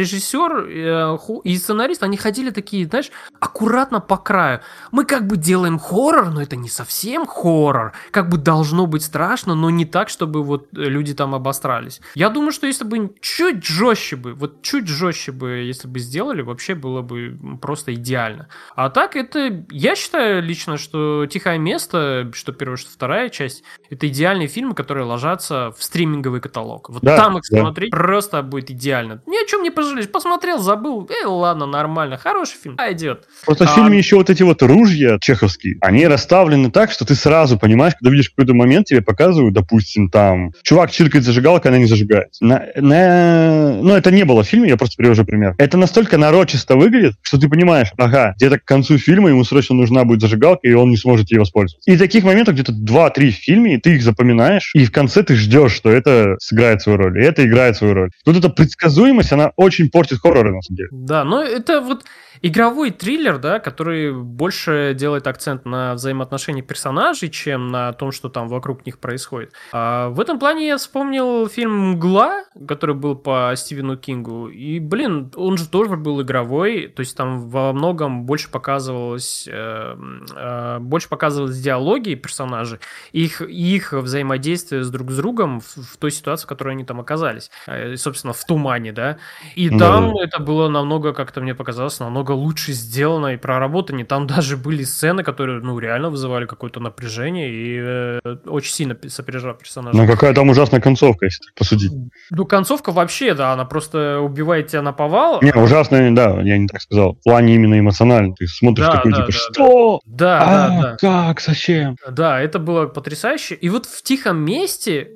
режиссер и сценарист, они ходили такие, знаешь, аккуратно по краю. Мы как бы делаем хоррор, но это не совсем хоррор. Как бы должно быть страшно, но не так, чтобы вот люди там обосрались. Я думаю, что если бы чуть жестче бы, вот чуть жестче бы, если бы сделали, вообще было бы просто идеально. А так это, я считаю лично, что «Тихое место», что первая, что вторая часть, это идеальные фильмы, которые ложатся в стриминговый каталог. Вот да, там их да. смотреть просто будет идеально. Ни о чем не пожалеешь. Посмотрел, забыл, э, ладно, нормально, хороший фильм, пойдет. Просто а... в фильме еще вот эти вот ружья чеховские, куски, они расставлены так, что ты сразу понимаешь, когда видишь какой-то момент, тебе показывают, допустим, там, чувак чиркает зажигалкой, она не зажигается. На, на... Ну, это не было в фильме, я просто привожу пример. Это настолько нарочисто выглядит, что ты понимаешь, ага, где-то к концу фильма ему срочно нужна будет зажигалка, и он не сможет ей воспользоваться. И таких моментов где-то два-три в фильме, и ты их запоминаешь, и в конце ты ждешь, что это сыграет свою роль, и это играет свою роль. Вот эта предсказуемость, она очень портит хорроры, на самом деле. Да, но это вот игровой триллер, да, который больше делает акцент на взаимоотношении персонажей, чем на том, что там вокруг них происходит. А в этом плане я вспомнил фильм «Мгла», который был по Стивену Кингу, и, блин, он же тоже был игровой, то есть там во многом больше показывалось, э, э, больше показывалось диалоги персонажей, их, их взаимодействие с друг с другом в, в той ситуации, в которой они там оказались, э, собственно, в тумане, да, и Да. там это было намного, как-то мне показалось, намного лучше сделано и проработано. Там даже были сцены, которые, ну, реально вызывали какое-то напряжение и э, очень сильно сопереживал персонажа. Ну, какая там ужасная концовка, если так посудить. Ну, концовка вообще, да, она просто убивает тебя наповал. Не, ужасная, да, я не так сказал. В плане именно эмоционально. Ты смотришь Да, такой, да, типа, да, что? Да, а, да, да. Как? Зачем? Да, это было потрясающе. И вот в «Тихом месте»,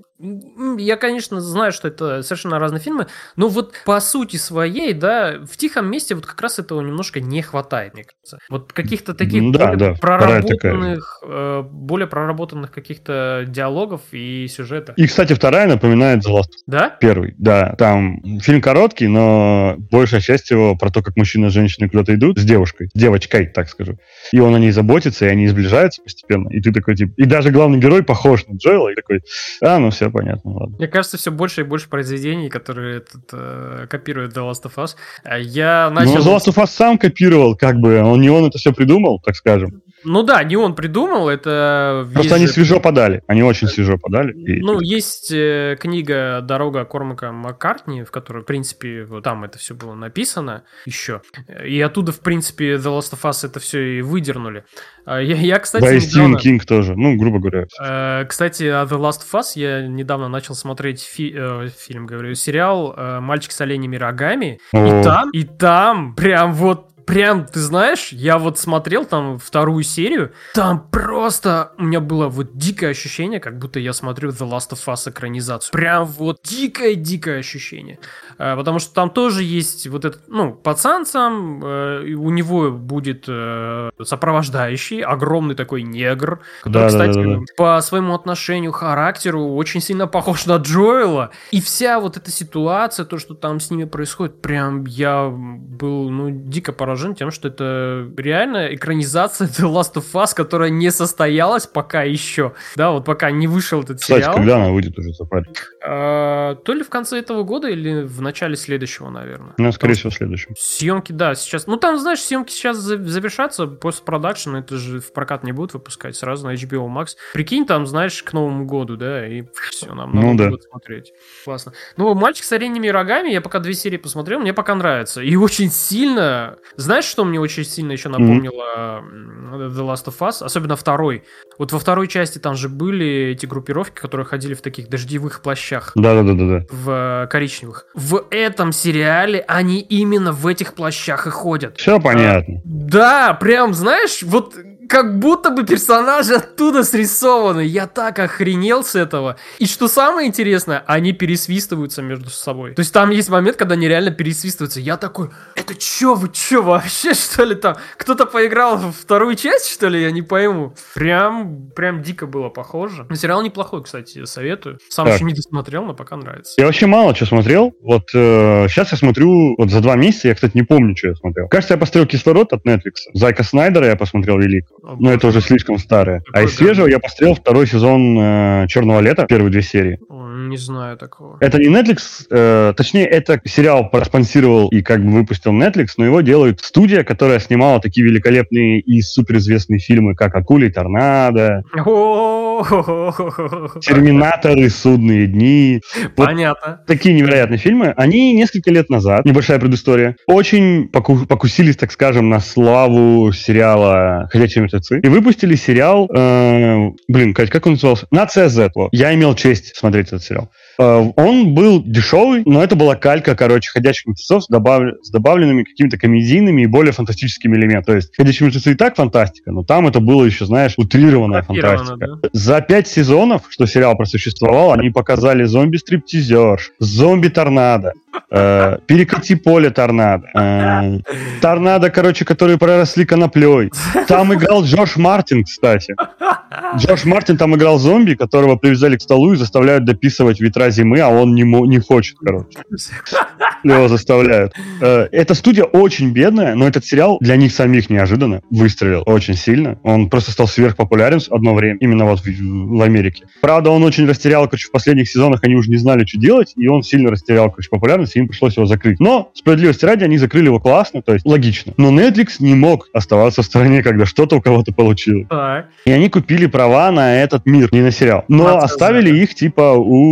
я, конечно, знаю, что это совершенно разные фильмы, но вот по сути своей, да, в «Тихом месте» вот как раз этого немножко не хватает, мне кажется. Вот каких-то таких Да, более да, проработанных, э, более проработанных каких-то диалогов и сюжета. И, кстати, вторая напоминает The Last. Да? Первый, да. Там фильм короткий, но большая часть его про то, как мужчина и женщина куда-то идут с девушкой, с девочкой, так скажу. И он о ней заботится, и они сближаются постепенно. И ты такой, типа... И даже главный герой похож на Джоэла, и такой, а, ну все понятно, ладно. Мне кажется, все больше и больше произведений, которые этот, э, копируют The Last of Us. Я начал... Ну, The Last of Us сам копировал, как бы, он не он это все придумал, так скажем. Ну да, не он придумал, это... Просто они же... свежо подали, они очень свежо подали. И... Ну, есть э, книга «Дорога Кормака Маккартни», в которой, в принципе, вот там это все было написано еще. И оттуда, в принципе, The Last of Us это все и выдернули. Я, я кстати, да, и недавно... Стивен Кинг тоже, ну, грубо говоря. Э, кстати, The Last of Us я недавно начал смотреть фи- э, фильм, говорю, сериал э, «Мальчик с оленями рогами». О. И там, и там прям вот Прям, ты знаешь, я вот смотрел там вторую серию, там просто у меня было вот дикое ощущение, как будто я смотрю The Last of Us экранизацию. Прям вот дикое-дикое ощущение. А, потому что там тоже есть вот этот, ну, пацан сам, э, у него будет э, сопровождающий, огромный такой негр, который, да, кстати, да, да, да. по своему отношению, характеру очень сильно похож на Джоэла. И вся вот эта ситуация, то, что там с ними происходит, прям я был, ну, дико поражен тем, что это реально экранизация The Last of Us, которая не состоялась пока еще. Да, вот пока не вышел этот Кстати, сериал. когда она выйдет уже, запарь? А, то ли в конце этого года, или в начале следующего, наверное. Ну, скорее всего, в следующем. Съемки, да, сейчас... Ну, там, знаешь, съемки сейчас завершатся, постпродакшн, это же в прокат не будут выпускать сразу на эйч би о Max. Прикинь, там, знаешь, к Новому году, да, и все, нам надо ну, да. будет смотреть. Классно. Ну, «Мальчик с оленями рогами», я пока две серии посмотрел, мне пока нравится. И очень сильно... Знаешь, что мне очень сильно еще напомнило mm-hmm. The Last of Us? Особенно второй. Вот во второй части там же были эти группировки, которые ходили в таких дождевых плащах. Да-да-да. В коричневых. В этом сериале они именно в этих плащах и ходят. Все понятно. А, да, прям, знаешь, вот... Как будто бы персонажи оттуда срисованы. Я так охренел с этого. И что самое интересное, они пересвистываются между собой. То есть там есть момент, когда они реально пересвистываются. Я такой, это чё, вы чё, вообще, что ли там? Кто-то поиграл в вторую часть, что ли? Я не пойму. Прям, прям дико было похоже. Но сериал неплохой, кстати, советую. Сам так. еще не досмотрел, но пока нравится. Я вообще мало что смотрел. Вот э, сейчас я смотрю, вот за два месяца, я, кстати, не помню, что я смотрел. Кажется, я посмотрел «Кислород» от Netflix. Зайка Снайдера я посмотрел «Великого». Но это уже слишком старое. Такой, а из свежего да. я посмотрел второй сезон э, «Черного лета», первые две серии. Не знаю такого. Это не Netflix, э, точнее, это сериал проспонсировал и как бы выпустил Netflix, но его делает студия, которая снимала такие великолепные и суперизвестные фильмы, как «Акула и торнадо», «Терминаторы», «Судные дни». Понятно. Вот такие невероятные фильмы. Они несколько лет назад, небольшая предыстория, очень поку- покусились, так скажем, на славу сериала «Ходячие мертвецы» и выпустили сериал, э, блин, Кать, как он назывался? «Нация Z». Я имел честь смотреть этот сериал. сериал. Он был дешевый, но это была калька, короче, «Ходячих мертвецов» с, добав... с добавленными какими-то комедийными и более фантастическими элементами. То есть «Ходячие мертвецы» и так фантастика, но там это было еще, знаешь, утрированная фантастика. Да? За пять сезонов, что сериал просуществовал, они показали зомби-стриптизерш, зомби-торнадо, э, перекати поле торнадо, э, торнадо, короче, которые проросли коноплей. Там играл Джош Мартин, кстати. Джош Мартин там играл зомби, которого привязали к столу и заставляют дописывать «Ветра зимы», а он не, мо- не хочет, короче. Его заставляют. Эта студия очень бедная, но этот сериал для них самих неожиданно выстрелил очень сильно. Он просто стал сверхпопулярен одно время, именно вот в, в Америке. Правда, он очень растерял, короче, в последних сезонах они уже не знали, что делать, и он сильно растерял, короче, популярность, и им пришлось его закрыть. Но, справедливости ради, они закрыли его классно, то есть логично. Но Netflix не мог оставаться в стороне, когда что-то у кого-то получилось. Так. И они купили права на этот мир, не на сериал. Но Процесс, оставили да. их, типа,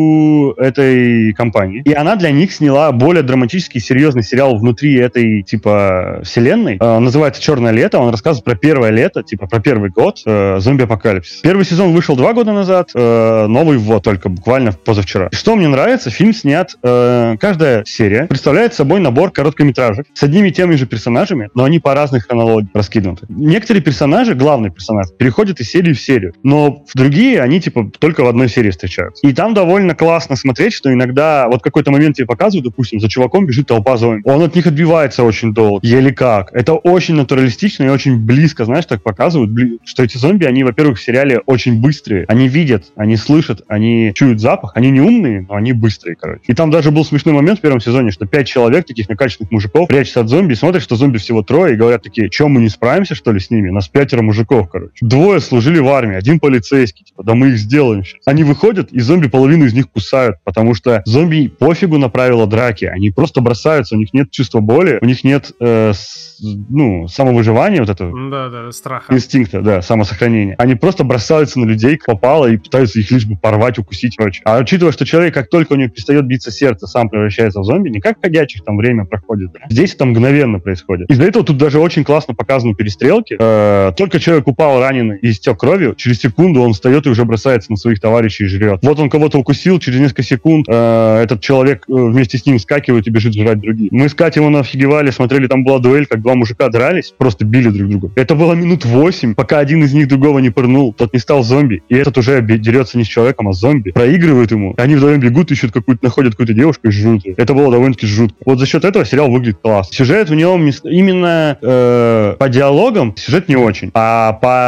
у этой компании. И она для них сняла более драматический, серьезный сериал внутри этой, типа, вселенной. Э, называется «Черное лето». Он рассказывает про первое лето, типа, про первый год э, зомби-апокалипсис. Первый сезон вышел два года назад, э, новый вот только буквально позавчера. И что мне нравится, фильм снят, э, каждая серия представляет собой набор короткометражек с одними и теми же персонажами, но они по разных хронологиям раскинуты. Некоторые персонажи, главный персонаж, переходят из серии в серию, но в другие они, типа, только в одной серии встречаются. И там довольно классно смотреть, что иногда вот какой-то момент тебе показывают, допустим, за чуваком бежит толпа зомби. Он от них отбивается очень долго, еле как. Это очень натуралистично и очень близко, знаешь, так показывают, что эти зомби, они, во-первых, в сериале очень быстрые. Они видят, они слышат, они чуют запах. Они не умные, но они быстрые, короче. И там даже был смешной момент в первом сезоне, что пять человек, таких накачанных мужиков, прячутся от зомби, смотрят, что зомби всего трое, и говорят такие: чем мы не справимся, что ли, с ними? Нас пятеро мужиков, короче. Двое служили в армии, один полицейский. Типа, да мы их сделаем сейчас. Они выходят, и зомби половину из них кусают, потому что зомби пофигу на правила драки. Они просто бросаются, у них нет чувства боли, у них нет э, с, ну, самовыживания, вот этого да, да, страха. Инстинкта, да, самосохранения. Они просто бросаются на людей, как попало, и пытаются их лишь бы порвать, укусить, короче. А учитывая, что человек, как только у него перестает биться сердце, сам превращается в зомби, не как ходячих, там время проходит. Да? Здесь это мгновенно происходит. Из-за этого тут даже очень классно показаны перестрелки. Э, только человек упал раненый и истек кровью, через секунду он встает и уже бросается на своих товарищей и жрет. Вот он кого-то укусил, через несколько секунд э, этот человек э, вместе с ним скакивает и бежит жрать других. Мы с Катей его офигевали, смотрели, там была дуэль, как два мужика дрались, просто били друг друга. Это было минут восемь, пока один из них другого не пырнул, тот не стал зомби, и этот уже дерется не с человеком, а с зомби. Проигрывают ему, они вдвоем бегут, ищут какую-то, находят какую-то девушку и жрут ее. Это было довольно-таки жутко. Вот за счет этого сериал выглядит классно. Сюжет в нем именно э, по диалогам сюжет не очень, а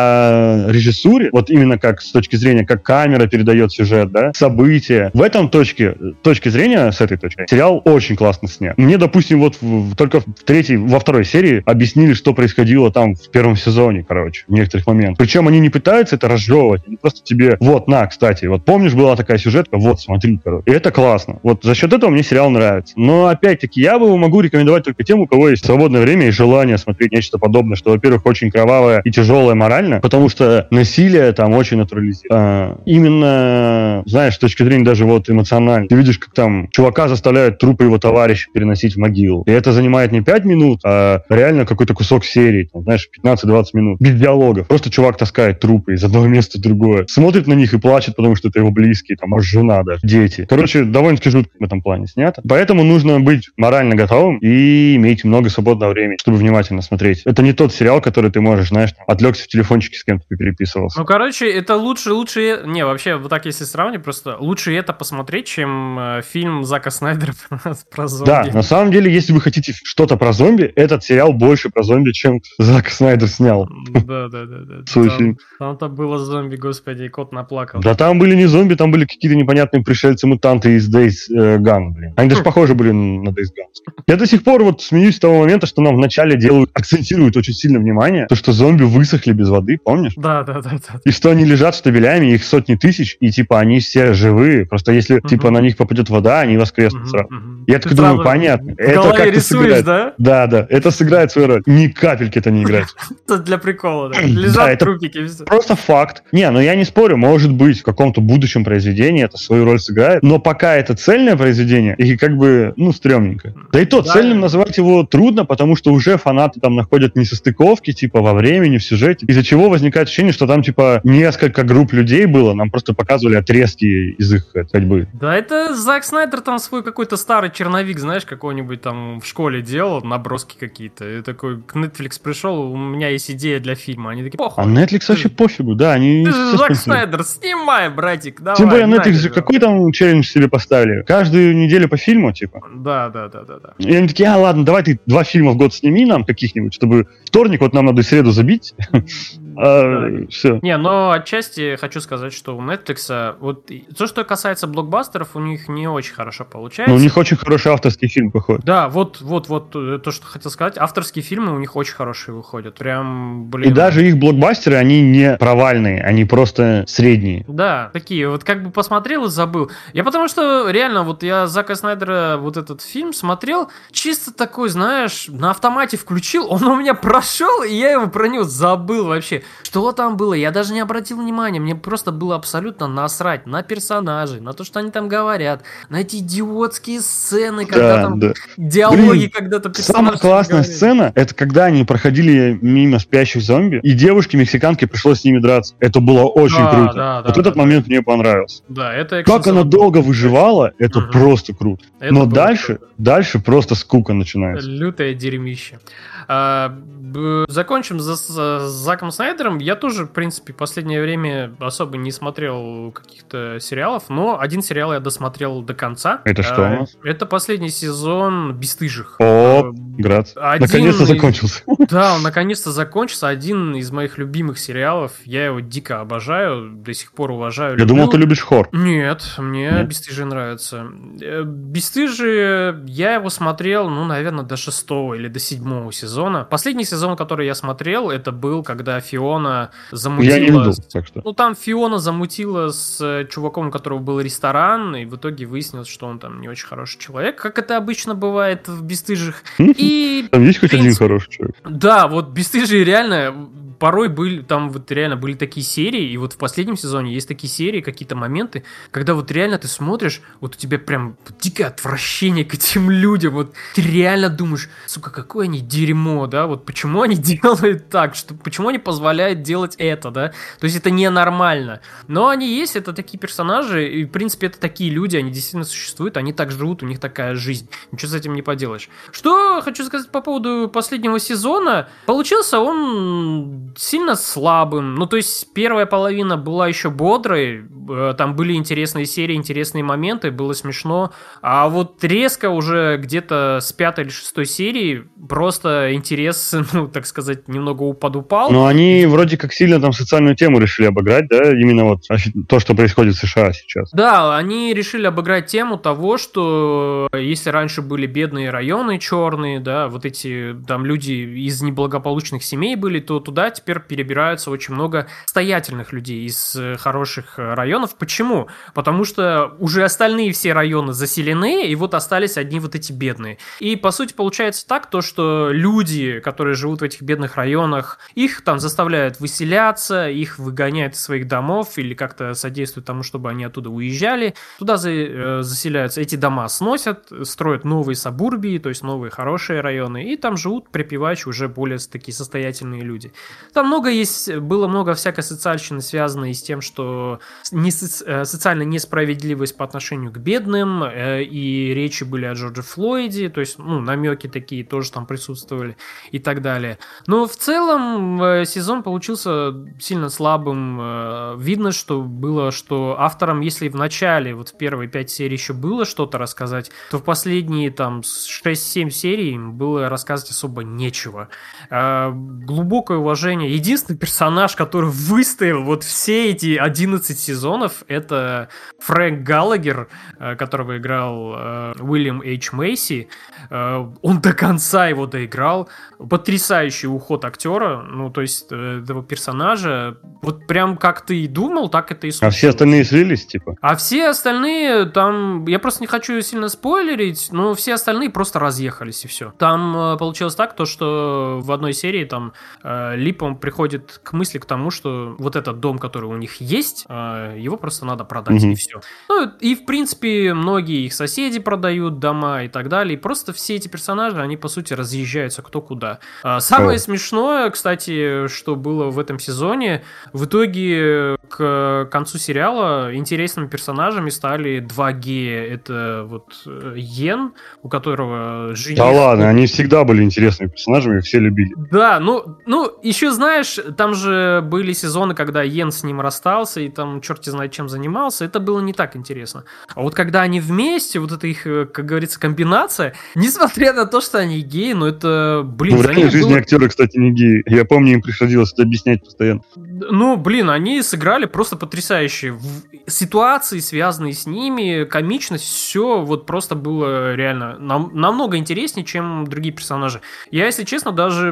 по режиссуре, вот именно как с точки зрения, как камера передает сюжет, да, события, в этом точке, точке зрения, с этой точки, сериал очень классно снят. Мне, допустим, вот в, только в третьей, во второй серии объяснили, что происходило там в первом сезоне, короче, в некоторых моментах. Причем они не пытаются это разжевывать, они просто тебе, вот, на, кстати, вот помнишь, была такая сюжетка, вот, смотри, короче. И это классно. Вот за счет этого мне сериал нравится. Но, опять-таки, я бы его могу рекомендовать только тем, у кого есть свободное время и желание смотреть нечто подобное, что, во-первых, очень кровавое и тяжелое морально, потому что насилие там очень натурализировано. А, именно, знаешь, с точки зрения даже вот эмоционально. Ты видишь, как там чувака заставляют трупы его товарища переносить в могилу. И это занимает не пять минут, а реально какой-то кусок серии, там, знаешь, пятнадцать-двадцать минут. Без диалогов. Просто чувак таскает трупы из одного места в другое. Смотрит на них и плачет, потому что это его близкие, там, может, жена даже, дети. Короче, довольно-таки жутко в этом плане снято. Поэтому нужно быть морально готовым и иметь много свободного времени, чтобы внимательно смотреть. Это не тот сериал, который ты можешь, знаешь, там, отвлекся в телефончике с кем-то переписывался. Ну, короче, это лучше, лучше... Не, вообще, вот так если сравнивать, просто лучше это посмотреть, чем э, фильм Зака Снайдера про зомби. Да, на самом деле, если вы хотите что-то про зомби, этот сериал больше про зомби, чем Зак Снайдер снял. Да, да, да, да. Свой там, фильм. Там-то было зомби, господи, кот наплакал. Да там были не зомби, там были какие-то непонятные пришельцы-мутанты из Days э, Gone, блин. Они даже похожи были на Days Gone. Я до сих пор вот смеюсь с того момента, что нам вначале делают, акцентируют очень сильно внимание, то, что зомби высохли без воды, помнишь? Да, да, да, да. И что они лежат штабелями, их сотни тысяч, и типа они все живые. Просто если uh-huh. типа на них попадет вода, они воскреснут uh-huh, сразу. Uh-huh. Я так думаю, понятно. В это голове рисуешь, да? Да, да, это сыграет свою роль. Ни капельки это не играет. Это для прикола, да. Лежат трупики. Просто факт. Не, ну я не спорю, может быть, в каком-то будущем произведении это свою роль сыграет, но пока это цельное произведение, и как бы, ну, стрёмненько. Да и то, да, цельным назвать его трудно, потому что уже фанаты там находят несостыковки, типа, во времени, в сюжете, из-за чего возникает ощущение, что там, типа, типа, несколько групп людей было, нам просто показывали отрезки из их ходьбы. Да это Зак Снайдер там свой какой-то старый черновик, знаешь, какой-нибудь там в школе делал, наброски какие-то. И такой, к Netflix пришел, у меня есть идея для фильма. Они такие, похуй. А Netflix вообще пофигу, да, они... Ты же Зак Снайдер, снимай, братик, давай. Тем более Netflix же какой там челлендж себе поставили? Каждую неделю по фильму, типа? Да, да, да, да, да. И они такие, а, ладно, давай ты два фильма в год сними нам каких-нибудь, чтобы вторник, вот нам надо среду забить. А, все. Не, но отчасти хочу сказать, что у Netflix, вот то, что касается блокбастеров, у них не очень хорошо получается. Но у них очень хороший авторский фильм выходит. Да, вот, вот, вот то, что хотел сказать. Авторские фильмы у них очень хорошие выходят. Прям, блин. И даже их блокбастеры, они не провальные, они просто средние. Да, такие, вот как бы посмотрел и забыл. Я потому что, реально, вот я Зака Снайдера, вот этот фильм смотрел, чисто такой, знаешь, на автомате включил, он у меня прошел, и я его про него забыл вообще. Что там было, я даже не обратил внимания, мне просто было абсолютно насрать на персонажей, на то, что они там говорят, на эти идиотские сцены, когда Да, там да. диалоги, Блин, когда-то персонажи самая классная говорят. сцена, это когда они проходили мимо спящих зомби, и девушке-мексиканке пришлось с ними драться. Это было очень Да, круто. да, да, вот да, этот да. момент мне понравился. Да, это Как она долго выживала, это Мгм. просто круто. Это Но было дальше, круто. дальше просто скука начинается. Лютое дерьмище. А, б- закончим за, за- с Заком Снайдером. Я тоже, в принципе, в последнее время особо не смотрел каких-то сериалов, но один сериал я досмотрел до конца. Это что А, у нас? Это последний сезон «Бесстыжих». О, А, град. один Наконец-то из- закончился. Да, он наконец-то закончился. Один из моих любимых сериалов. Я его дико обожаю, до сих пор уважаю. Я люблю. думал, ты любишь хор. Нет, мне Нет? «Бесстыжие» нравится. Э, «Бесстыжие», я его смотрел, ну, наверное, до шестого или до седьмого сезона. Последний сезон, который я смотрел, это был, когда Фиона замутила... Я не видел, так что. Ну, там Фиона замутила с э, чуваком, у которого был ресторан, и в итоге выяснилось, что он там не очень хороший человек, как это обычно бывает в «Бесстыжих». И... Там есть хоть в один принципе, хороший человек? Да, вот «Бесстыжие» реально... Порой были, там вот реально были такие серии, и вот в последнем сезоне есть такие серии, какие-то моменты, когда вот реально ты смотришь, вот у тебя прям дикое отвращение к этим людям, вот ты реально думаешь, сука, какое они дерьмо, да, вот почему они делают так, что, почему они позволяют делать это, да, то есть это ненормально, но они есть, это такие персонажи, и в принципе это такие люди, они действительно существуют, они так живут, у них такая жизнь, ничего с этим не поделаешь. Что хочу сказать по поводу последнего сезона, получился он сильно слабым. Ну, то есть, первая половина была еще бодрой, э, там были интересные серии, интересные моменты, было смешно. А вот резко уже где-то с пятой или шестой серии просто интерес, ну, так сказать, немного подупал. Но они вроде как сильно там социальную тему решили обыграть, да? Именно вот то, что происходит в США сейчас. Да, они решили обыграть тему того, что если раньше были бедные районы черные, да, вот эти там люди из неблагополучных семей были, то туда теперь перебираются очень много состоятельных людей из хороших районов. Почему? Потому что уже остальные все районы заселены, и вот остались одни вот эти бедные. И, по сути, получается так, то, что люди, которые живут в этих бедных районах, их там заставляют выселяться, их выгоняют из своих домов или как-то содействуют тому, чтобы они оттуда уезжали. Туда за, э, заселяются, эти дома сносят, строят новые сабурбии, то есть новые хорошие районы, и там живут припеваючи уже более такие состоятельные люди. Там много есть, было много всякой социальщины, связанной с тем, что не соци, социальная несправедливость по отношению к бедным, э, и речи были о Джордже Флойде, то есть, ну, намеки такие тоже там присутствовали и так далее. Но в целом э, сезон получился сильно слабым. Э, видно, что было, что авторам, если в начале, вот в первые пять серий еще было что-то рассказать, то в последние там шесть-семь серий им было рассказывать особо нечего. Э, глубокое уважение. Единственный персонаж, который выстоял вот все эти одиннадцать сезонов, это Фрэнк Галлагер, которого играл э, Уильям Эйч Мейси. Э, он до конца его доиграл. Потрясающий уход актера, ну, то есть э, этого персонажа. Вот прям как ты и думал, так это и случилось. А все остальные слились, типа? А все остальные там... Я просто не хочу сильно спойлерить, но все остальные просто разъехались, и все. Там э, получилось так, то, что в одной серии там э, Лип, он приходит к мысли к тому, что вот этот дом, который у них есть, э, его просто надо продать, mm-hmm. и все. Ну, и, в принципе, многие их соседи продают дома и так далее, и просто все эти персонажи, они, по сути, разъезжаются кто куда. Самое oh. смешное, кстати, что было в этом сезоне, в итоге к концу сериала интересными персонажами стали два гея. Это вот Йен, у которого жених... Да ладно, они всегда были интересными персонажами, их все любили. Да, ну, ну, еще знаешь, там же были сезоны, когда Йен с ним расстался, и там черти знает чем занимался, это было не так интересно. А вот когда они вместе, вот это их, как говорится, комбинация, несмотря на то, что они геи, но это, блин... Ну, в реальной жизни было... актеры, кстати, не геи. Я помню, им приходилось это объяснять постоянно. Ну, блин, они сыграли просто потрясающе. В ситуации, связанные с ними, комичность, все вот просто было реально нам, намного интереснее, чем другие персонажи. Я, если честно, даже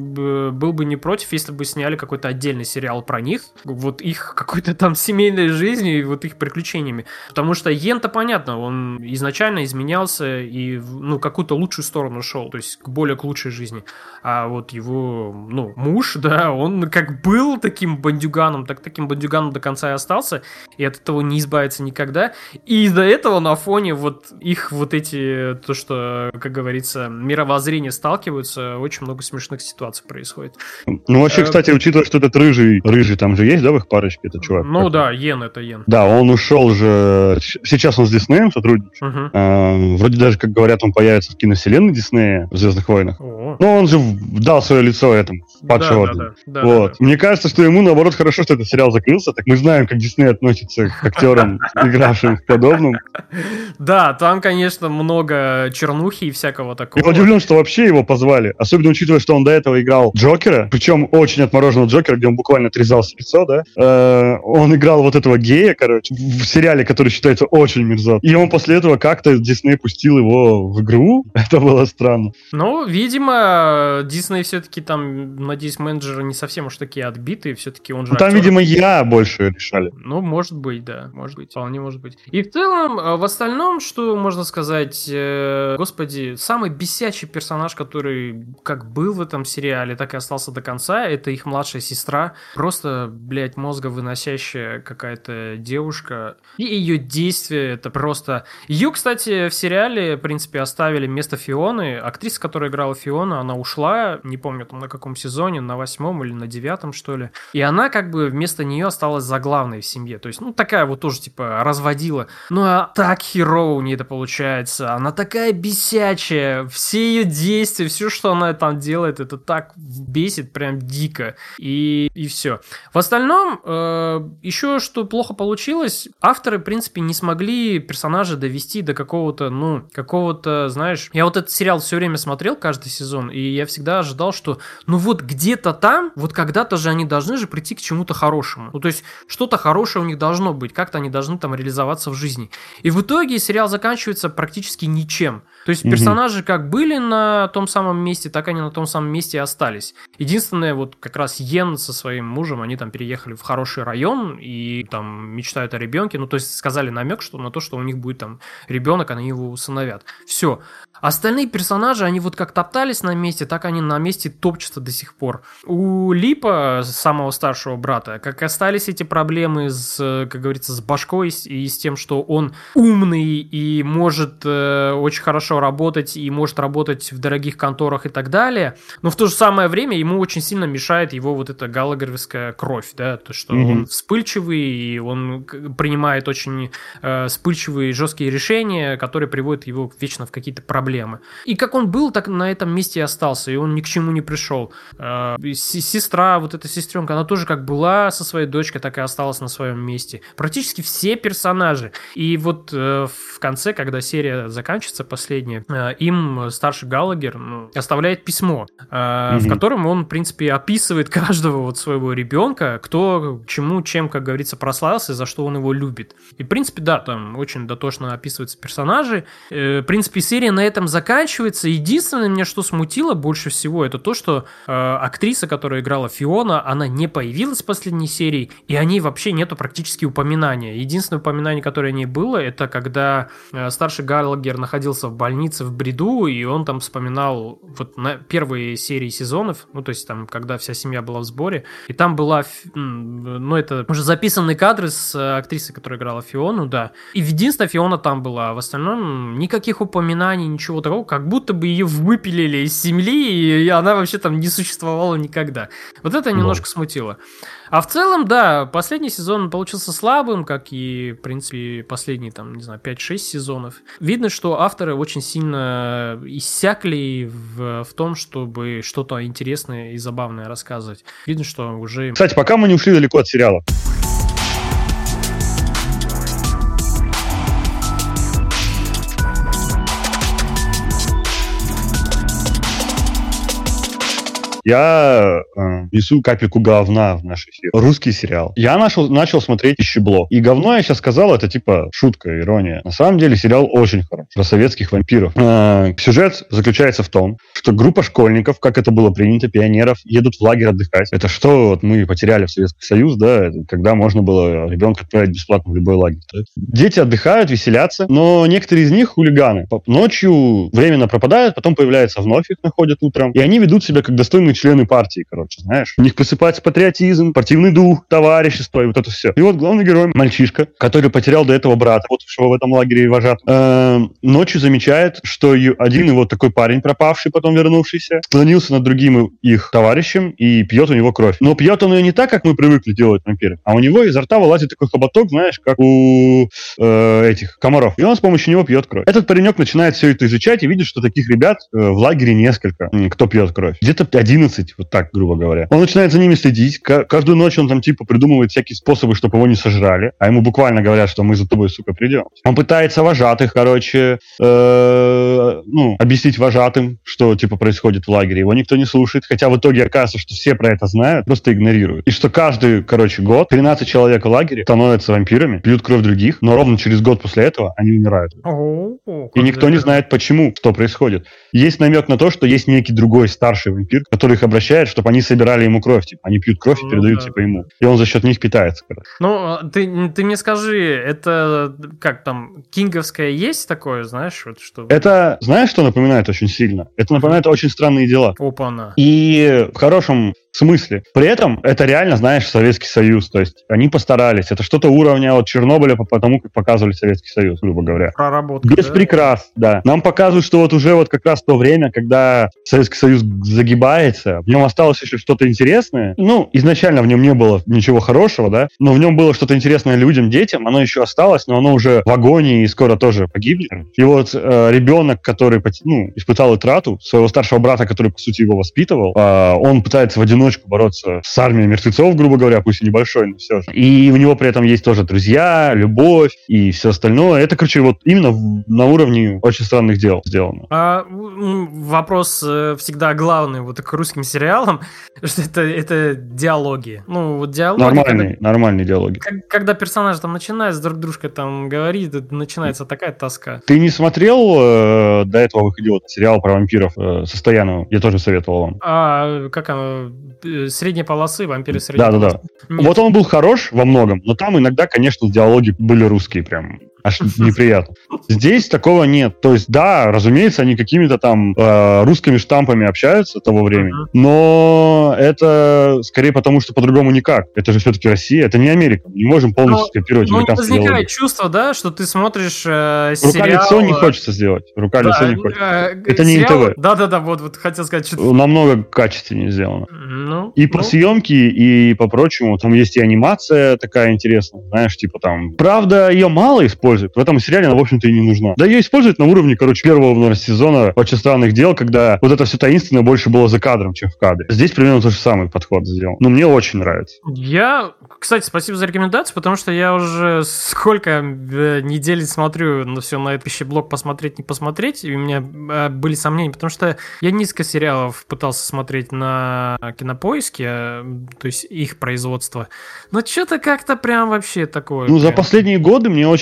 был бы не против, если бы сняли какой-то отдельный сериал про них, вот их какой-то там семейной жизнью и вот их приключениями. Потому что Йен-то понятно, он изначально изменялся и ну, какую-то лучшую сторону шел, то есть к более к лучшей жизни. А вот его, ну, муж, да, он как был таким бандюганом, так таким бандюганом до конца и остался, и от этого не избавиться никогда. И из-за этого на фоне вот их вот эти, то, что, как говорится, мировоззрения сталкиваются, очень много смешных ситуаций происходит. Ну, вообще, кстати, учитывая, что этот рыжий, рыжий там же есть, да, в их парочке, этот чувак? Ну, да, Йен, это Йен. Да, он ушел же, сейчас он с Диснеем сотрудничает. Угу. А, вроде даже, как говорят, он появится в киновселенной Диснея в «Звездных войнах». О. Ну, он же дал свое лицо этому, Падше Ордену. Да, да, да, вот. Да, да. Мне кажется, что ему, наоборот, хорошо, что этот сериал закрылся, так мы знаем, как Дисней относится к актерам, игравшим в подобном. Да, там, конечно, много чернухи и всякого такого. Я удивлен, что вообще его позвали, особенно учитывая, что он до этого играл Джокера, причем очень отмороженного Джокера, где он буквально отрезался лицо, да. Э, он играл вот этого гея, короче, в сериале, который считается очень мерзот. И он после этого как-то Дисней пустил его в игру. Это было странно. Ну, видимо, Дисней все-таки там, надеюсь, менеджеры не совсем уж такие отбитые, все-таки он же ну, там, актер. видимо, я больше решали. Ну, может быть, да, может быть, вполне может быть. И в целом, в остальном, что можно сказать, э, господи, самый бесячий персонаж, который как был в этом сериале, так и остался до конца, это их младшая сестра. Просто, блядь, мозговыносящая какая-то девушка. И ее действия, это просто... Ее, кстати, в сериале, в принципе, оставили вместо Фионы. Актриса, которая играла Фиону, она ушла, не помню, там на каком сезоне, на восьмом или на девятом, что ли. И она как бы вместо нее осталась заглавной в семье. То есть, ну, такая вот тоже, типа, разводила. Ну, а так херово у нее это получается. Она такая бесячая. Все ее действия, все, что она там делает, это так бесит прям дико. И, и все. В остальном, э, еще что плохо получилось, авторы, в принципе, не смогли персонажа довести до какого-то, ну, какого-то, знаешь... Я вот этот сериал все время смотрел, каждый сезон, и я всегда ожидал, что, ну, вот где-то там, вот когда-то же они должны же прийти к чему-то хорошему. Ну, то есть, что-то хорошее у них должно быть, как-то они должны там реализоваться в жизни. И в итоге сериал заканчивается практически ничем. То есть, персонажи как были на том самом месте, так они на том самом месте и остались. Единственное, вот как раз Йен со своим мужем, они там переехали в хороший район и там мечтают о ребенке. Ну, то есть, сказали намек, что на то, что у них будет там ребенок, они его усыновят. Все. Остальные персонажи, они вот как топтались на месте, так они на месте топчутся до сих пор. У Липа, самого старшего брата, как остались эти проблемы с, как говорится, с башкой и с тем, что он умный и может э, очень хорошо работать, и может работать в дорогих конторах и так далее, но в то же самое время ему очень сильно мешает его вот эта галагеровская кровь, да, то, что mm-hmm. он вспыльчивый, и он принимает очень э, вспыльчивые жесткие решения, которые приводят его вечно в какие-то проблемы. И как он был, так на этом месте и остался, и он ни к чему не пришел. Э, сестра, вот эта сестренка, она тоже как была со своей дочкой, так и осталась на своем месте. Практически все персонажи. И вот э, в конце, когда серия заканчивается, последняя, э, им старший Галагер ну, оставляет письмо, э, mm-hmm. в котором он, в принципе, описывает каждого вот своего ребенка, кто чему, чем, как говорится, прославился, за что он его любит. И, в принципе, да, там очень дотошно описываются персонажи. Э, в принципе, серия на этом заканчивается. Единственное, меня что смутило больше всего, это то, что э, актриса, которая играла Фиона, она не по появилась в последней серии, и о ней вообще нету практически упоминания. Единственное упоминание, которое о ней было, это когда э, старший Галагер находился в больнице в бреду, и он там вспоминал вот на первые серии сезонов, ну, то есть там, когда вся семья была в сборе, и там была, ну, это уже записанные кадры с актрисой, которая играла Фиону, да, и единственная Фиона там была, а в остальном никаких упоминаний, ничего такого, как будто бы ее выпилили из земли, и она вообще там не существовала никогда. Вот это немножко смутило. А в целом, да, последний сезон получился слабым, как и, в принципе, последние, там, не знаю, пять-шесть сезонов. Видно, что авторы очень сильно иссякли в, в том, чтобы что-то интересное и забавное рассказывать. Видно, что уже... Кстати, пока мы не ушли далеко от сериала. Я э, несу капельку говна в наш эфир. Русский сериал. Я нашел, начал смотреть «Пищеблок». И говно я сейчас сказал, это типа шутка, ирония. На самом деле сериал очень хороший. Про советских вампиров. Э, сюжет заключается в том, что группа школьников, как это было принято, пионеров, едут в лагерь отдыхать. Это что вот мы потеряли в Советский Союз, да, когда можно было ребенка отправить бесплатно в любой лагерь. Да? Дети отдыхают, веселятся, но некоторые из них хулиганы. Ночью временно пропадают, потом появляются вновь, их находят утром, и они ведут себя как достойные члены партии, короче, знаешь. У них просыпается патриотизм, партийный дух, товарищество и вот это все. И вот главный герой, мальчишка, который потерял до этого брата, работавшего в этом лагере и вожатым, э, ночью замечает, что один его такой парень, пропавший, потом вернувшийся, склонился над другим их товарищем и пьет у него кровь. Но пьет он ее не так, как мы привыкли делать вампиры, а у него изо рта вылазит такой хоботок, знаешь, как у э, этих комаров. И он с помощью него пьет кровь. Этот паренек начинает все это изучать и видит, что таких ребят э, в лагере несколько, кто пьет кровь. Где-то одиннадцать, вот так, грубо говоря. Он начинает за ними следить. Каждую ночь он там типа придумывает всякие способы, чтобы его не сожрали. А ему буквально говорят, что мы за тобой, сука, придем. Он пытается вожатых, короче, э, ну, объяснить вожатым, что типа происходит в лагере. Его никто не слушает. Хотя в итоге оказывается, что все про это знают, просто игнорируют. И что каждый, короче, год тринадцать человек в лагере становятся вампирами, пьют кровь других, но ровно через год после этого они умирают. О, и никто не знает, почему, что происходит. Есть намек на то, что есть некий другой старший вампир, который их обращает, чтобы они собирали ему кровь. Типа, они пьют кровь и передают, да, типа, ему. И он за счет них питается. Короче. Ну, ты, ты мне скажи, это как там, кинговское есть такое, знаешь? Вот, что... Это, знаешь, что напоминает очень сильно? Это напоминает очень странные дела. Опа-на. И в хорошем смысле. При этом это реально, знаешь, Советский Союз. То есть они постарались. Это что-то уровня от Чернобыля по тому, как показывали Советский Союз, грубо говоря. Проработка, без да? прикрас, да. Нам показывают, что вот уже вот как раз то время, когда Советский Союз загибается, в нем осталось еще что-то интересное. Ну, изначально в нем не было ничего хорошего, да, но в нем было что-то интересное людям, детям. Оно еще осталось, но оно уже в агонии и скоро тоже погибнет. И вот э, ребенок, который, ну, испытал утрату своего старшего брата, который, по сути, его воспитывал, э, он пытается в одиночку бороться с армией мертвецов, грубо говоря, пусть и небольшой, но все же. И у него при этом есть тоже друзья, любовь и все остальное. Это, короче, вот именно в, на уровне очень странных дел сделано. А, вопрос э, всегда главный вот к русским сериалам, что это, это диалоги. Ну, вот диалоги... Нормальные, когда, нормальные диалоги. Как, когда персонаж там начинает с друг дружкой там говорит, начинается такая тоска. Ты не смотрел, э, до этого выходил сериал про вампиров э, со Стояновым? Я тоже советовал вам. А, как оно? Средней полосы, вампиры средней да, полосы. Да-да-да. Вот он был хорош во многом, но там иногда, конечно, диалоги были русские прям. Аж неприятно. Здесь такого нет. То есть, да, разумеется, они какими-то там э, русскими штампами общаются того времени, uh-huh. но это скорее потому, что по-другому никак. Это же все-таки Россия, это не Америка. Мы не можем полностью скопировать американские диалоги. Возникает чувство, да, что ты смотришь э, сериал... Рука-лицо не хочется сделать. Рука-лицо да, не хочется. Э, это не сериал... эн тэ вэ. Да-да-да, вот, вот хотел сказать. Что... Намного качественнее сделано. Ну, и ну... по съемке, и по прочему. Там есть и анимация такая интересная, знаешь, типа там... Правда, ее мало используют. В этом сериале она, в общем-то, и не нужна. Да, ее используют на уровне, короче, первого, наверное, сезона «Очень странных дел», когда вот это все таинственное больше было за кадром, чем в кадре. Здесь примерно тот же самый подход сделан. Но мне очень нравится. Я, кстати, спасибо за рекомендацию, потому что я уже сколько недель смотрю на все на этот пищеблок, посмотреть, не посмотреть, и у меня были сомнения, потому что я несколько сериалов пытался смотреть на Кинопоиске, то есть их производство, но что-то как-то прям вообще такое. Ну, прям... за последние годы мне очень понравилось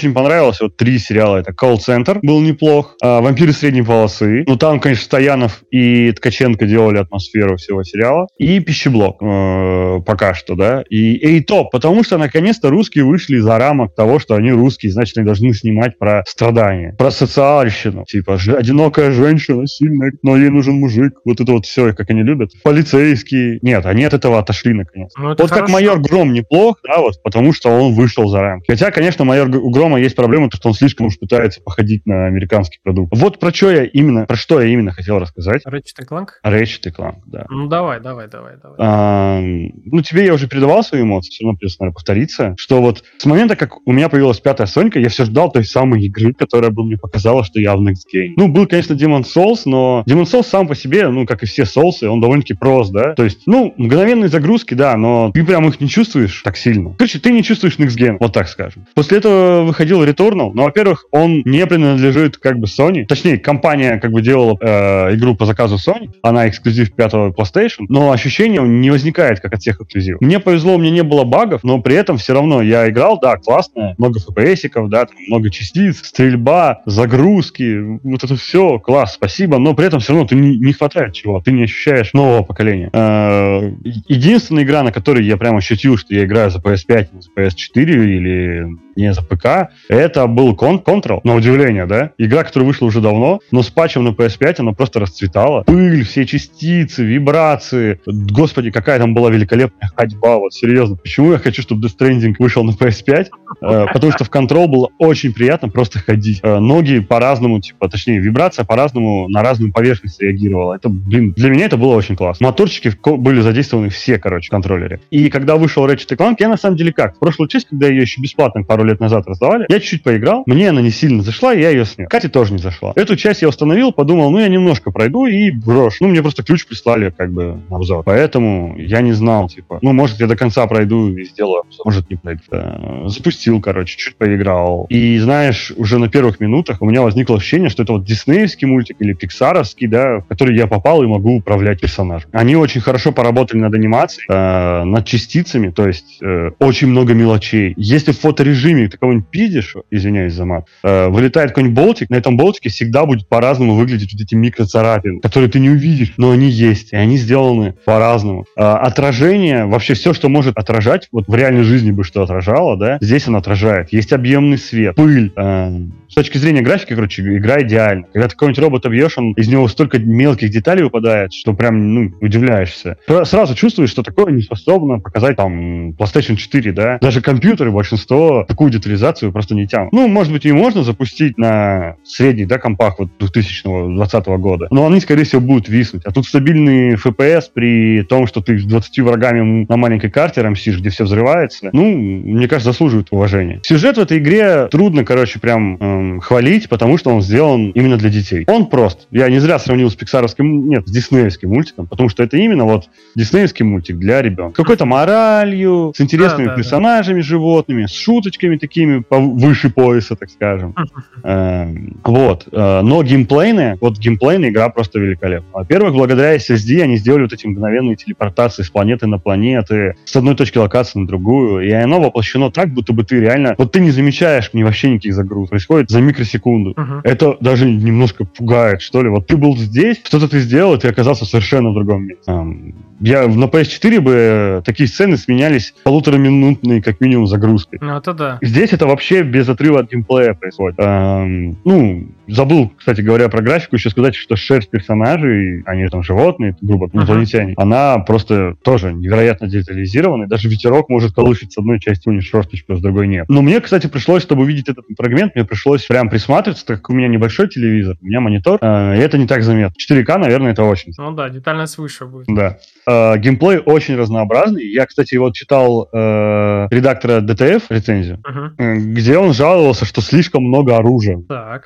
понравилось вот три сериала. Это «Колл-центр» был неплох, а, «Вампиры средней полосы». Ну, там, конечно, Стоянов и Ткаченко делали атмосферу всего сериала. И «Пищеблок» э, пока что, да. И, и то, потому что, наконец-то, русские вышли за рамок того, что они русские, значит, они должны снимать про страдания, про социальщину. Типа, ж- одинокая женщина сильная, но ей нужен мужик. Вот это вот все, как они любят. Полицейские. Нет, они от этого отошли, наконец. Ну, это Вот как хорошо. «Майор Гром» неплох, да, вот, потому что он вышел за рамки. Хотя, конечно, «Майор Г- у Грома» есть проблема, то, что он слишком уж пытается походить на американский продукт. Вот про что я именно, про что я именно хотел рассказать. Ratchet и Clank? Ratchet и Clank, да. Ну, давай, давай, давай, давай. А, ну, тебе я уже передавал свои эмоции, все равно придется, наверное, повториться, что вот с момента, как у меня появилась пятая Сонька, я все ждал той самой игры, которая бы мне показала, что я в Next Game. Ну, был, конечно, Demon's Souls, но Demon's Souls сам по себе, ну, как и все Souls'ы, он довольно-таки прост, да? То есть, ну, мгновенные загрузки, да, но ты прям их не чувствуешь так сильно. Короче, ты не чувствуешь Next Game, вот так скажем. После этого выходил Returnal, но, во-первых, он не принадлежит как бы Sony, точнее, компания как бы делала э, игру по заказу Sony, она эксклюзив пятого PlayStation, но ощущение не возникает, как от всех эксклюзивов. Мне повезло, у меня не было багов, но при этом все равно я играл, да, классно, много эф пи эсиков, да, там много частиц, стрельба, загрузки, вот это все, класс, спасибо, но при этом все равно ты не, не хватает чего, ты не ощущаешь нового поколения. Э, единственная игра, на которой я прям ощутил, что я играю за пи эс пять, не за пи эс четыре или не за ПК, это был Control, на удивление, да? Игра, которая вышла уже давно, но с патчем на пи эс пять она просто расцветала. Пыль, все частицы, вибрации. Господи, какая там была великолепная ходьба, вот серьезно. Почему я хочу, чтобы Death Stranding вышел на пи эс пять? Э, потому что в Control было очень приятно просто ходить. Э, ноги по-разному, типа, точнее, вибрация по-разному на разную поверхность реагировала. Это, блин, для меня это было очень классно. Моторчики в- были задействованы все, короче, в контроллере. И когда вышел Ratchet и Clank, я на самом деле как? В прошлую часть, когда ее еще бесплатно пару лет назад раздавали, я чуть-чуть поиграл, мне она не сильно зашла, и я ее снял. Кате тоже не зашла. Эту часть я установил, подумал, ну, я немножко пройду и брошу. Ну, мне просто ключ прислали, как бы, на обзор. Поэтому я не знал, типа, ну, может, я до конца пройду и сделаю обзор, может, не пройду. Э, Запустил, короче, чуть поиграл. И, знаешь, уже на первых минутах у меня возникло ощущение, что это вот диснеевский мультик или пиксаровский, да, в который я попал и могу управлять персонажем. Они очень хорошо поработали над анимацией, э, над частицами, то есть э, очень много мелочей. Если в фоторежиме ты кого-нибудь пиздишь, извиняюсь за мат, э, вылетает какой-нибудь болтик, на этом болтике всегда будет по-разному выглядеть вот эти микроцарапины, которые ты не увидишь, но они есть, и они сделаны по-разному. Э, отражение, вообще все, что может отражать, вот в реальной жизни бы что отражало, да, здесь оно отражает. Есть объемный свет, пыль. Э, с точки зрения графики, короче, игра идеальна. Когда ты какого-нибудь робота бьешь, он, из него столько мелких деталей выпадает, что прям, ну, удивляешься. Сразу чувствуешь, что такое не способно показать там PlayStation четыре, да. Даже компьютеры, большинство, такую детализацию просто не тянут. Ну, может быть, и можно запустить на средних, да, компах вот две тысячи двадцатого года, но они, скорее всего, будут виснуть. А тут стабильный эф пи эс при том, что ты с двадцатью врагами на маленькой карте рамсишь, где все взрывается, ну, мне кажется, заслуживает уважения. Сюжет в этой игре трудно, короче, прям эм, хвалить, потому что он сделан именно для детей. Он прост. Я не зря сравнил с пиксаровским, нет, с диснеевским мультиком, потому что это именно вот диснеевский мультик для ребенка. С какой-то моралью, с интересными Да, да, персонажами, да. животными, с шуточками такими выше пояса, так скажем. Эм, Вот. Э, Но геймплейная, вот геймплейная игра просто великолепна. Во-первых, благодаря эс эс ди они сделали вот эти мгновенные телепортации с планеты на планеты, с одной точки локации на другую, и оно воплощено так, будто бы ты реально... Вот ты не замечаешь ни вообще никаких загруз. Происходит за микросекунду. Uh-huh. Это даже немножко пугает, что ли. Вот ты был здесь, что-то ты сделал, и ты оказался совершенно в другом месте. Эм, Я на пи эс четыре бы такие сцены сменялись полутораминутной, как минимум, загрузкой. Ну, это да. Здесь это вообще без отрыва от геймплея происходит. Эм, ну, забыл, кстати говоря, про графику, еще сказать, что шерсть персонажей, они там животные, грубо, инопланетяне, uh-huh. она просто тоже невероятно детализирована, и даже ветерок может колышить с одной части, у них шерсточку, а с другой нет. Но мне, кстати, пришлось, чтобы увидеть этот фрагмент, мне пришлось прям присматриваться, так как у меня небольшой телевизор, у меня монитор, э, и это не так заметно. четыре ка, наверное, это очень. Ну да, детальность выше будет. Да. Э, геймплей очень разнообразный. Я, кстати, вот читал э, редактора ди ти эф рецензию, uh-huh. э, где он жаловался, что слишком много оружия. Так. В том плане,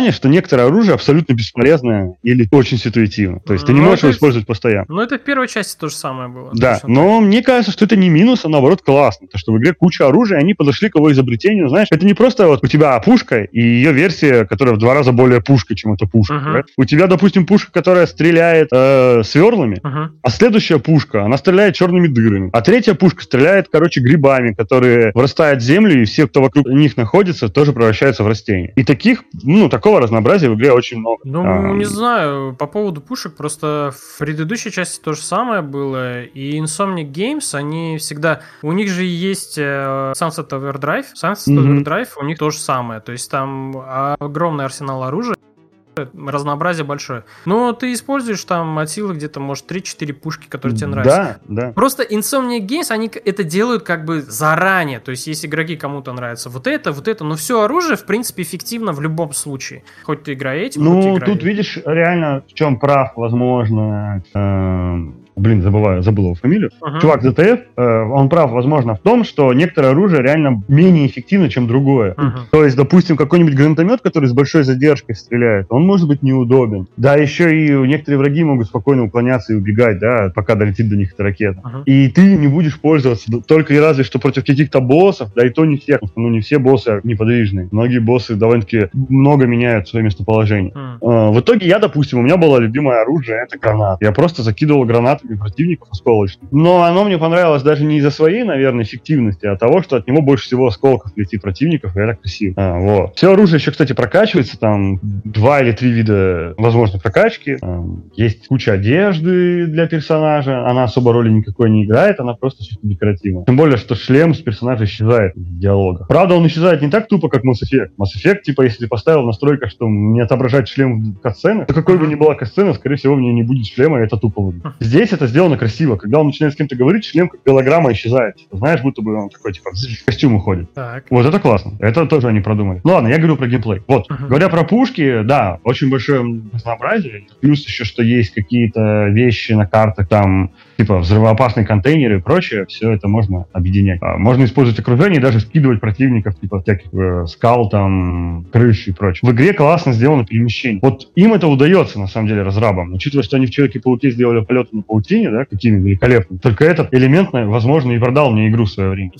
плане, что некоторое оружие абсолютно бесполезное или очень ситуативно. То есть ты не Ну, можешь его это- использовать постоянно. Ну, это в первой части то же самое было. Да, Точно но мне кажется, что это не минус, а наоборот классно. То, что в игре куча оружия, они подошли к его изобретению. Знаешь, это не просто вот у тебя пушка и ее версия, которая в два раза более пушка, чем эта пушка. Мгм. Да? У тебя, допустим, пушка, которая стреляет э, сверлами, так. Мгм. а следующая пушка, она стреляет черными дырами. А третья пушка стреляет, короче, грибами, которые вырастают в землю, и все, кто вокруг них находится, тоже превращаются в растения. И таких, ну, такого разнообразия в игре очень много. Ну, А, не знаю, по поводу пушек, просто в предыдущей части то же самое было, и Insomniac Games, они всегда, у них же есть э, Sunset Overdrive, Sunset Мгм. Overdrive у них то же самое, то есть там огромный арсенал оружия, разнообразие большое. Но ты используешь там от силы где-то, может, три-четыре пушки, которые тебе нравятся. Да, да. Просто Insomniac Games, они к- это делают как бы заранее. То есть, если игроки кому-то нравится вот это, вот это, но все оружие, в принципе, эффективно в любом случае. Хоть ты играй этим, хоть ты Ну, играй тут видишь, реально, в чем прав, возможно, эм, блин, забываю, забыл его фамилию. Ага. Чувак зэ тэ эф, э, он прав, возможно, в том, что некоторое оружие реально менее эффективно, чем другое. Мгм. То есть, допустим, какой-нибудь гранатомет, который с большой задержкой стреляет, он может быть неудобен. Да, еще и некоторые враги могут спокойно уклоняться и убегать, да, пока долетит до них эта ракета. Ага. И ты не будешь пользоваться д- только и разве что против каких-то боссов, да и то не всех, потому что, ну, не все боссы неподвижные. Многие боссы довольно-таки много меняют свое местоположение. М. А, В итоге я, допустим, у меня было любимое оружие, это гранат. Я просто закидывал гранатами противников осколочных. Но оно мне понравилось даже не из-за своей, наверное, эффективности, а того, что от него больше всего осколков летит противников, и это красиво. А, вот. Все оружие еще, кстати, прокачивается, там два или три вида возможной прокачки. А, Есть куча одежды для персонажа, она особо роли никакой не играет, она просто чисто декоративная. Тем более, что шлем с персонажа исчезает в диалогах. Правда, он исчезает не так тупо, как Mass Effect. Mass Effect, типа, если ты поставил в настройках, что не отображать шлем в катсценах, то какой бы ни была катсцена, скорее всего, в ней не будет шлема, и это тупо выглядит. Здесь это сделано красиво. Когда он начинает с кем-то говорить, шлем как голограмма исчезает. Типа, знаешь, будто бы он такой, типа, в костюм уходит. Так. Вот это классно. Это тоже они продумали. Ну ладно, я говорю про геймплей. Вот, Мгм. говоря про пушки, да, очень большое разнообразие. Плюс еще, что есть какие-то вещи на картах, там, типа взрывоопасные контейнеры и прочее, все это можно объединять. А, можно использовать окружение и даже скидывать противников, типа всяких э, скал, там, крыш и прочее. В игре классно сделано перемещение. Вот им это удается, на самом деле, разрабам. Учитывая, что они в Человеке-пауке сделали полеты на паутине, да, какими великолепными. Только этот элемент, возможно, и продал мне игру в свое время.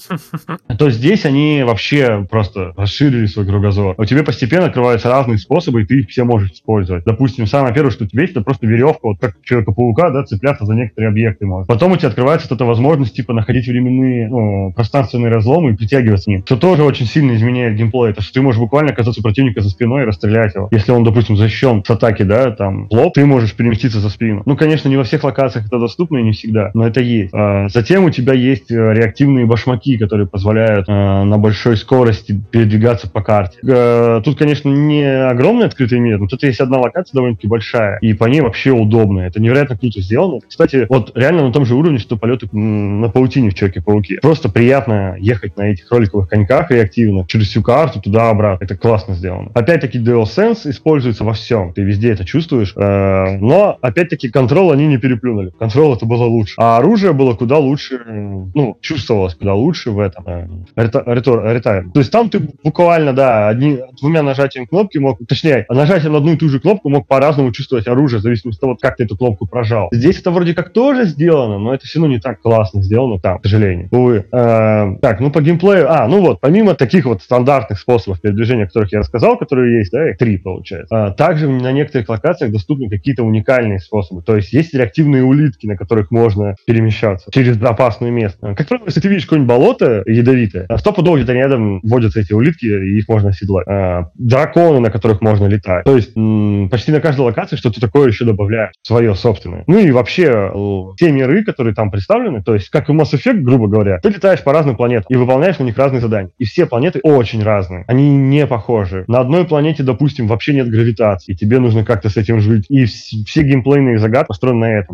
То здесь они вообще просто расширили свой кругозор. У тебя постепенно открываются разные способы, и ты их все можешь использовать. Допустим, самое первое, что у тебя есть, это просто веревка, вот как у Человека-паука, да, цепляться за некоторые объекты может. Потом у тебя открывается вот эта возможность, типа, находить временные, ну, пространственные разломы и притягиваться к ним. Что тоже очень сильно изменяет геймплей. Это что ты можешь буквально оказаться противника за спиной и расстрелять его. Если он, допустим, защищен с атаки, да, там, лоб, ты можешь переместиться за спину. Ну, конечно, не во всех локациях это доступно и не всегда, но это есть. А, затем у тебя есть э, реактивные башмаки, которые позволяют э, на большой скорости передвигаться по карте. Э, тут, конечно, не огромный открытый мир, но тут есть одна локация довольно-таки большая, и по ней вообще удобно. Это невероятно круто сделано. Кстати, вот реально на том же уровне, что полеты м, на паутине в Человеке-пауке. Просто приятно ехать на этих роликовых коньках реактивно через всю карту, туда-обратно. Это классно сделано. Опять-таки, DualSense используется во всем. Ты везде это чувствуешь. Э, но, опять-таки, контрол они не переплюнули. Контрол это было лучше. А оружие было куда лучше, ну, чувствовалось куда лучше в этом. э, рета- ретор- ретайр. То есть там ты буквально, да, одни, двумя нажатиями кнопки мог, точнее, нажатием на одну и ту же кнопку мог по-разному чувствовать оружие, в зависимости от того, как ты эту кнопку прожал. Здесь это вроде как тоже сделано, но это все равно не так классно сделано там, к сожалению. Увы. Э, так, ну по геймплею, а, ну вот, помимо таких вот стандартных способов передвижения, о которых я рассказал, которые есть, да, их три получается, э, также на некоторых локациях доступны какие-то уникальные способы. То есть есть реактивные улитки, на которых можно перемещаться через опасное место. Как правило, если ты видишь какое-нибудь болото ядовитое, стопудово где-то рядом водятся эти улитки, и их можно оседлать. А, драконы, на которых можно летать. То есть м- почти на каждой локации что-то такое еще добавляют, свое собственное. Ну и вообще э, те миры, которые там представлены, то есть как и в Mass Effect, грубо говоря, ты летаешь по разным планетам и выполняешь на них разные задания. И все планеты очень разные. Они не похожи. На одной планете, допустим, вообще нет гравитации, и тебе нужно как-то с этим жить. И вс- все геймплейные загадки построены на этом. Буквально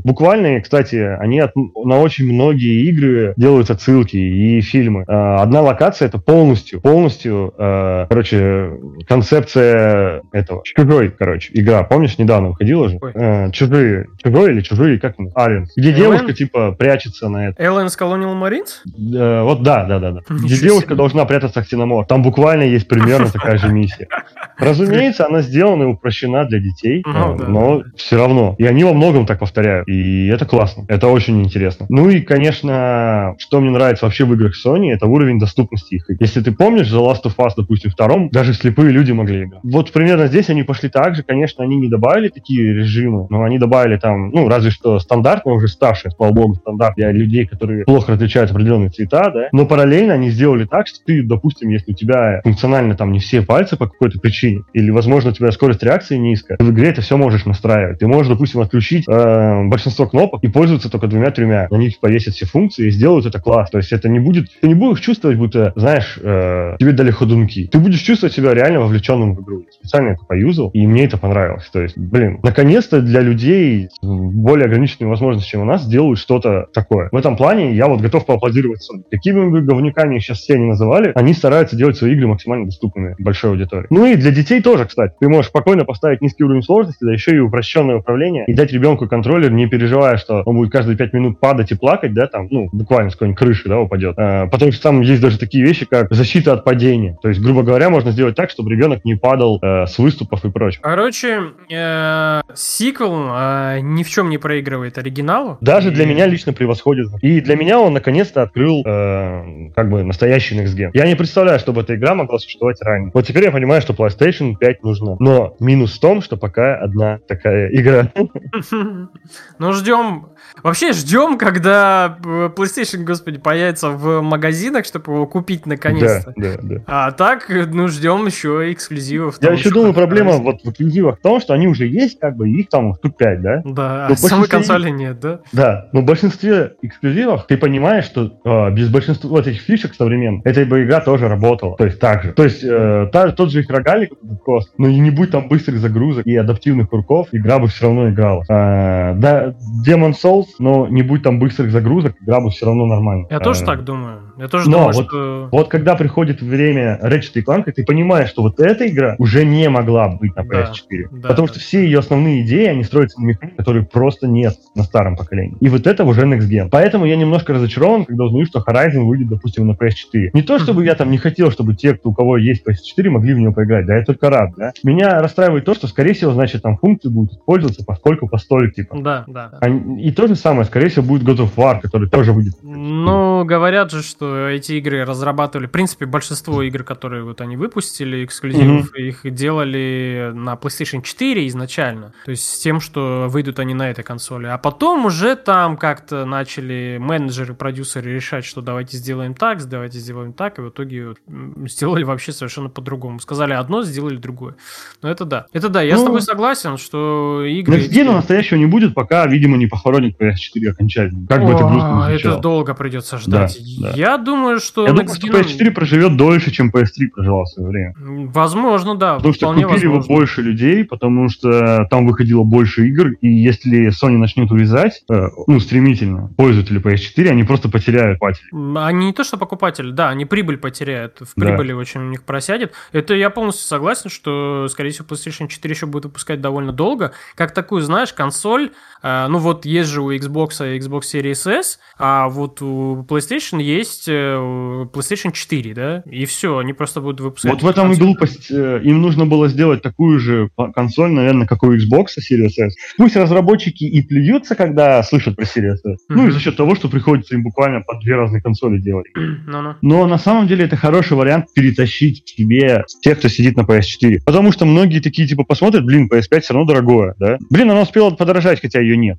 прикольно, и, кстати, они от, на очень многие игры делают отсылки и фильмы. Э, одна локация — это полностью, полностью, э, короче, концепция этого. Чужой, короче, игра. Помнишь, недавно выходила же? Э, чужие. Чужой или чужие, как он? Алиен. Где Элен? Девушка, типа, прячется на это. Aliens Colonial Marines? Э, вот да, да, да, да. Где девушка должна прятаться в Ксеноморф. Там буквально есть примерно такая же миссия. Разумеется, она сделана и упрощена для детей, ну, да, но да. все равно. И они во многом так повторяют. И это классно. Это очень интересно. Ну и, конечно, что мне нравится вообще в играх Sony, это уровень доступности их. Если ты помнишь, The Last of Us, допустим, втором, даже слепые люди могли играть. Вот примерно здесь они пошли так же. Конечно, они не добавили такие режимы, но они добавили там, ну, разве что стандартно уже ставший, слава богу, стандарт для людей, которые плохо различают определенные цвета, да. Но параллельно они сделали так, что ты, допустим, если у тебя функционально там не все пальцы по какой-то причине, или, возможно, у тебя скорость реакции низкая, ты в игре это все можешь настраивать. Ты можешь, допустим, отключить э, большинство кнопок и пользоваться только двумя-тремя. На них повесят все функции и сделают это класс. То есть это не будет... Ты не будешь чувствовать, будто, знаешь, э, тебе дали ходунки. Ты будешь чувствовать себя реально вовлеченным в игру. Я специально это поюзал, и мне это понравилось. То есть, блин, наконец-то для людей с более ограниченными возможностями, чем у нас, делают что-то такое. В этом плане я вот готов поаплодировать Sony. Какими бы говнюками сейчас все не называли, они стараются делать свои игры максимально доступными большой аудитории. Ну и для детей тоже, кстати. Ты можешь спокойно поставить низкий уровень сложности, да еще и упрощенное управление, и дать ребенку контроллер, не переживая, что он будет каждые пять минут падать и плакать, да, там, ну, буквально с какой-нибудь крыши, да, упадет. А, потому что там есть даже такие вещи, как защита от падения. То есть, грубо говоря, можно сделать так, чтобы ребенок не падал э, с выступов и прочего. Короче, э, сиквел э, ни в чем не проигрывает оригиналу. Даже и... для меня лично превосходит. И для меня он наконец-то открыл э, как бы настоящий Next Gen. Я не представляю, чтобы эта игра могла существовать ранее. Вот теперь я понимаю, что PlayStation пять нужна. Но минус в том, что пока одна такая игра. Ну, ждем. Вообще, ждем, когда PlayStation, господи, появится в магазинах, чтобы его купить наконец-то. Да, да, да. А так, ну, ждем еще эксклюзивов. Я еще думаю, проблема вот в эксклюзивах в том, что они уже есть, как бы, их там штук пять, да? Да, а самой консоли нет, да? Да, но в большинстве эксклюзивов ты понимаешь, что э, без большинства вот этих фишек современных эта бы игра тоже работала. То есть так же. То есть э, та, тот же их рогалик просто, но и не будь там быстрых загрузок и адаптивных курков, игра бы все равно играла. А, да, Demon's Souls, но не будь там быстрых загрузок, игра бы все равно нормально. Я а, тоже так думаю. Я тоже но думаю, вот, что... вот когда приходит время Ratchet и Clank, ты понимаешь, что вот эта игра уже не могла быть на пи эс четыре. Да, потому да, что да. все ее основные идеи, они строятся на механике, которые просто нет на старом поколении. И вот это уже Next Gen. Поэтому я немножко разочарован, когда узнаю, что Horizon выйдет, допустим, на пи эс четыре. Не то, чтобы я там не хотел, чтобы те, кто, у кого есть пи эс четыре, могли в него поиграть. Да, я только рад, да. Меня расстраивает то, что, скорее всего, значит, там функции будут использоваться поскольку постольку, типа. Да, да. А, и то же самое, скорее всего, будет God of War, который тоже выйдет. Ну, говорят же, что эти игры разрабатывали, в принципе, большинство игр, которые вот они выпустили, эксклюзивов, mm-hmm. их делали на PlayStation четыре изначально. То есть с тем, что выйдут они на этой консоли. А потом уже там как-то начали менеджеры, продюсеры решать, что давайте сделаем так, давайте сделаем так, и в итоге сделали вообще совершенно по-другому. Сказали одно, сделали другое. Но это да. Это да, я ну, с тобой согласен, что игры... Next Gen настоящего не будет, пока, видимо, не похоронит пи эс четыре окончательно. Как О, бы это грустно не звучало. Это долго придется ждать. Да, да. Я думаю, что... Я думаю, что пи эс четыре проживет дольше, чем пи эс три проживал в свое время. Возможно, да. Потому что купили возможно. его больше людей, потому что там выходило больше игр, и если Sony начнет урезать, э, ну, стремительно, пользователи пи эс четыре, они просто потеряют покупателей. Они не то, что покупатели, да, они прибыль потеряют. В прибыли да. очень у них просядет. Это я полностью согласен, что, скорее всего, PlayStation четыре еще будет выпускать довольно долго. Как такую, знаешь, консоль, э, ну вот есть же у Xbox и Xbox Series S, а вот у PlayStation есть э, PlayStation четыре, да, и все, они просто будут выпускать... Вот в этом и глупость. Им нужно было сделать такую же консоль, наверное, как у Xbox Series S. Пусть разработчики и плюются, когда слышат про Series S, mm-hmm. ну и за счет того, что приходится им буквально по две разные консоли делать. No-no. Но на самом деле это хороший вариант перетащить к себе тех, кто сидит на пи эс четыре. Потому что многие такие типа посмотрят, блин, пи эс пять все равно дорогое, да? Блин, она успела подорожать, хотя ее нет.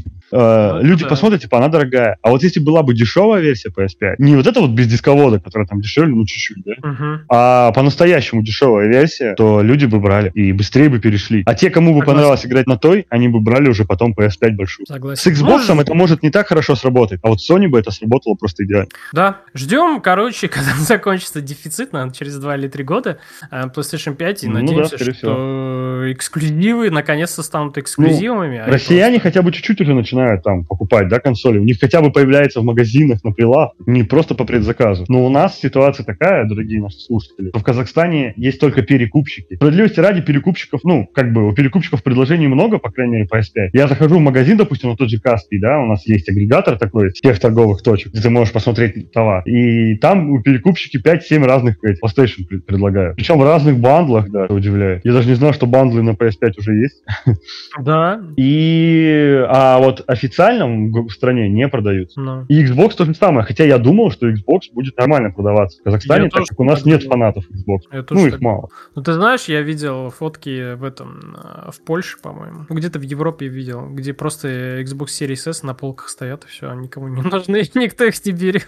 Люди посмотрят, типа, она дорогая. А вот если была бы дешевая версия пи эс пять, не вот эта вот без дисковода, которая там дешевле, ну чуть-чуть, да? А по-настоящему дешевая версия, то люди бы брали и быстрее бы перешли. А те, кому бы понравилось играть на той, они бы брали уже потом пи эс пять большую. С Xbox это может не так хорошо сработать, а вот Sony бы это сработало просто идеально. Да. Ждем, короче, когда закончится дефицит, наверное, через два или три года PlayStation пять, и ну, надеемся, да, что всего. эксклюзивы наконец-то станут эксклюзивами. Ну, а россияне просто... хотя бы чуть-чуть чуть-чуть уже начинают там покупать, да, консоли. У них хотя бы появляется в магазинах на прилавках, не просто по предзаказу. Но у нас ситуация такая, дорогие наши слушатели, что в Казахстане есть только перекупщики. Справедливости ради перекупщиков, ну, как бы у перекупщиков предложений много, по крайней мере, по эс пять. Я захожу в магазин, допустим, на тот же Каспий, да, у нас есть агрегатор такой всех торговых точек, где ты можешь посмотреть товар. И там у перекупщики пять-семь разных этих PlayStation предлагают. Причем в разных бандлах, да, это удивляет. Я даже не знал, что бандлы на пи эс пять уже есть. Да. И... А вот официально в стране не продаются. No. И Xbox то же самое. Хотя я думал, что Xbox будет нормально продаваться в Казахстане, я так как у нас нет думал. фанатов Xbox. Я ну, их так... мало. Ну, ты знаешь, я видел фотки в этом, в Польше, по-моему. Где-то в Европе видел, где просто Xbox Series S на полках стоят, и все, никому не нужны, никто их не берет.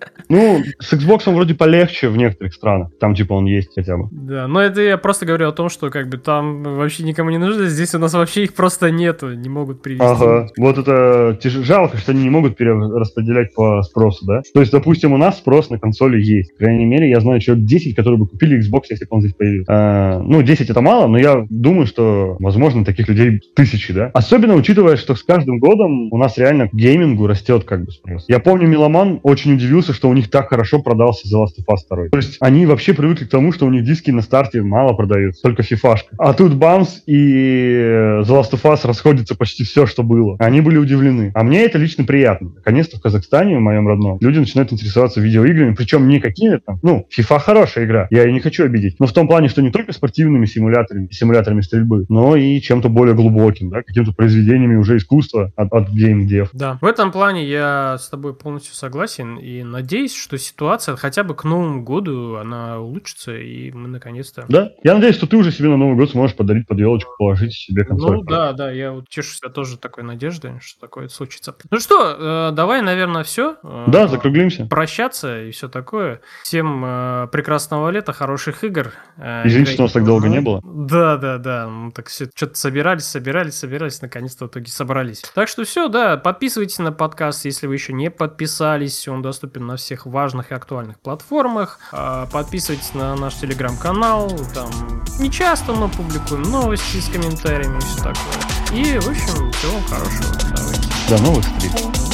Ну, с Xbox вроде полегче в некоторых странах. Там, типа, он есть хотя бы. Да, но это я просто говорю о том, что, как бы, там вообще никому не нужны. Здесь у нас вообще их просто нету, не могут привезти. Ага, вот это тяж... жалко, что они не могут перераспределять по спросу, да? То есть, допустим, у нас спрос на консоли есть. По крайней мере, я знаю человек десять, которые бы купили Xbox, если бы он здесь появился. А, ну, десять это мало, но я думаю, что, возможно, таких людей тысячи, да? Особенно учитывая, что с каждым годом у нас реально к геймингу растет как бы спрос. Я помню, Меломан очень удивился, что у них так хорошо продался The Last of Us два. То есть, они вообще привыкли к тому, что у них диски на старте мало продаются, только фифашка. А тут бамс, и The Last of Us расходится почти все, что было. Они были удивлены. А мне это лично приятно. Наконец-то в Казахстане, в моем родном, люди начинают интересоваться видеоиграми, причем не какими-то, ну, FIFA хорошая игра, я ее не хочу обидеть, но в том плане, что не только спортивными симуляторами, симуляторами стрельбы, но и чем-то более глубоким, да, какими-то произведениями уже искусства от, от геймдев. Да, в этом плане я с тобой полностью согласен и надеюсь, что ситуация хотя бы к Новому году, она улучшится, и мы наконец-то... Да, я надеюсь, что ты уже себе на Новый год сможешь подарить под елочку, положить себе консоль. Ну да, да, я вот тешу себя тоже такой надеждой, что такое случится. Ну что, э, давай, наверное, все. Э, да, закруглимся. Прощаться и все такое. Всем э, прекрасного лета, хороших игр. Э, Извините, что нас так долго не было. Да, да, да. Мы так все что-то собирались, собирались, собирались, наконец-то в итоге собрались. Так что все, да, подписывайтесь на подкаст, если вы еще не подписались. Он доступен на всех важных и актуальных платформах. Э, подписывайтесь на наш телеграм-канал. Там не часто мы публикуем новости с комментариями и все такое. И, в общем, всего хорошего. Давайте. До новых встреч.